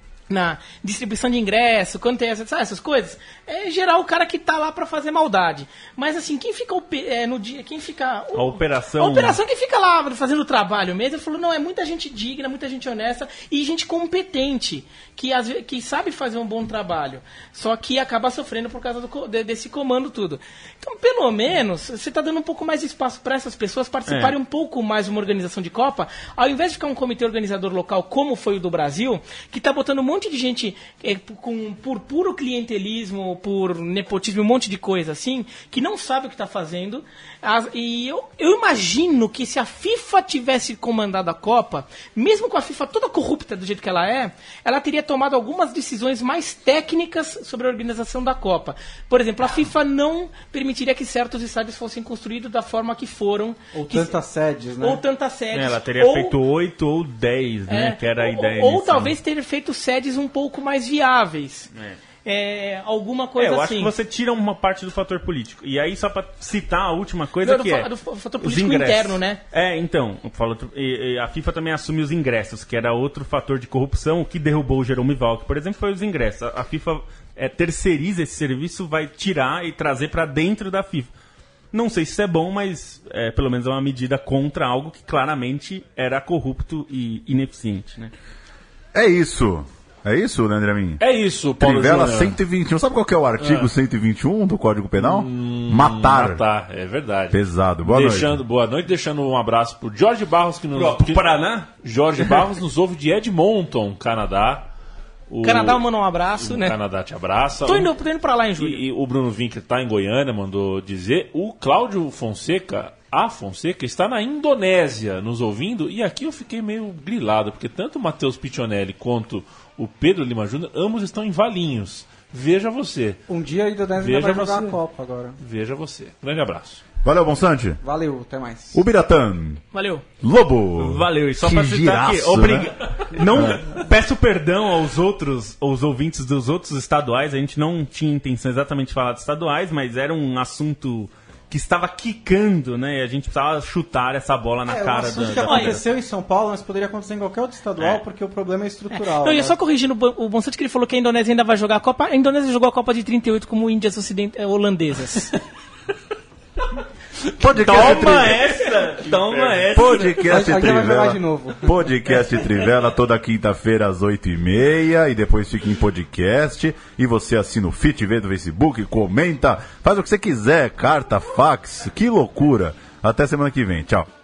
na distribuição de ingresso, quando tem essas, sabe, essas coisas, é em geral o cara que tá lá pra fazer maldade. Mas assim, quem fica é, no dia, quem fica... A operação... A operação que fica lá fazendo o trabalho mesmo, ele falou, não, é muita gente digna, muita gente honesta e gente competente, que, às vezes, que sabe fazer um bom trabalho, só que acaba sofrendo por causa do, de, desse comando tudo. Então, pelo menos, você tá dando um pouco mais de espaço para essas pessoas participarem é. um pouco mais de uma organização de Copa, ao invés de ficar um comitê organizador local, como foi o do Brasil, que tá botando um monte de gente é, com, por puro clientelismo, por nepotismo, um monte de coisa assim, que não sabe o que está fazendo. As, e eu, eu imagino que se a FIFA tivesse comandado a Copa, mesmo com a FIFA toda corrupta do jeito que ela é, ela teria tomado algumas decisões mais técnicas sobre a organização da Copa. Por exemplo, a FIFA não permitiria que certos estádios fossem construídos da forma que foram. Ou que, tantas sedes, né? Ou tantas sedes. É, ela teria ou, feito oito ou dez, né? É, que era a ou, ideia Ou, inicial. talvez ter feito sedes um pouco mais viáveis. É. É, alguma coisa é, eu assim. acho que você tira uma parte do fator político. E aí, só pra citar a última coisa Não, que do, é... do fator político interno, né? É, então, eu falo, e, e a FIFA também assume os ingressos, que era outro fator de corrupção. O que derrubou o Jerome Valk, por exemplo, foi os ingressos. A, a FIFA é, terceiriza esse serviço, vai tirar e trazer pra dentro da FIFA. Não sei se isso é bom, mas é, pelo menos é uma medida contra algo que claramente era corrupto e ineficiente, né? É isso. É isso, né, André? É isso, Paulo Trivela Júnior. cento e vinte e um. Sabe qual que é o artigo É. cento e vinte e um do Código Penal? Hum, Matar. Matar, é verdade. Pesado. Boa deixando, noite. Boa noite, deixando um abraço pro Jorge Barros, que nos... Pro que- Paraná? Jorge Barros nos ouve de Edmonton, Canadá. O Canadá manda um abraço, o né? Canadá te abraça. Tô indo, tô indo pra lá em julho. E, e o Bruno Winkler está em Goiânia, mandou dizer. O Cláudio Fonseca, a Fonseca, está na Indonésia nos ouvindo. E aqui eu fiquei meio grilado, porque tanto o Matheus Piccionelli quanto o Pedro Lima Júnior, ambos estão em Valinhos. Veja você. Um dia a Indonésia Veja ainda vai jogar você. a Copa agora. Veja você. Grande abraço. Valeu, Bonsante. Valeu, até mais. O Biratã. Valeu. Lobo. Valeu, e só Que pra citar aqui, giraço, obriga... né? não peço perdão aos outros, aos ouvintes dos outros estaduais, a gente não tinha intenção exatamente de falar de estaduais, mas era um assunto que estava quicando, né? E a gente precisava chutar essa bola na É, um cara assunto da, que da aconteceu em São Paulo, mas poderia acontecer em qualquer outro estadual, É. porque o problema é estrutural. Não, e né? só corrigindo o Bo- o Bonsante, que ele falou que a Indonésia ainda vai jogar a Copa. A Indonésia jogou a Copa de trinta e oito como Índias Ocident... eh, holandesas. Podcast Toma Tri- essa! Toma essa! Podcast Ainda vai jogar Trivela. de novo. Podcast Trivela toda quinta-feira às oito e meia e depois fica em podcast. E você assina o feed, vê do Facebook, comenta, faz o que você quiser, carta, fax, que loucura. Até semana que vem, tchau.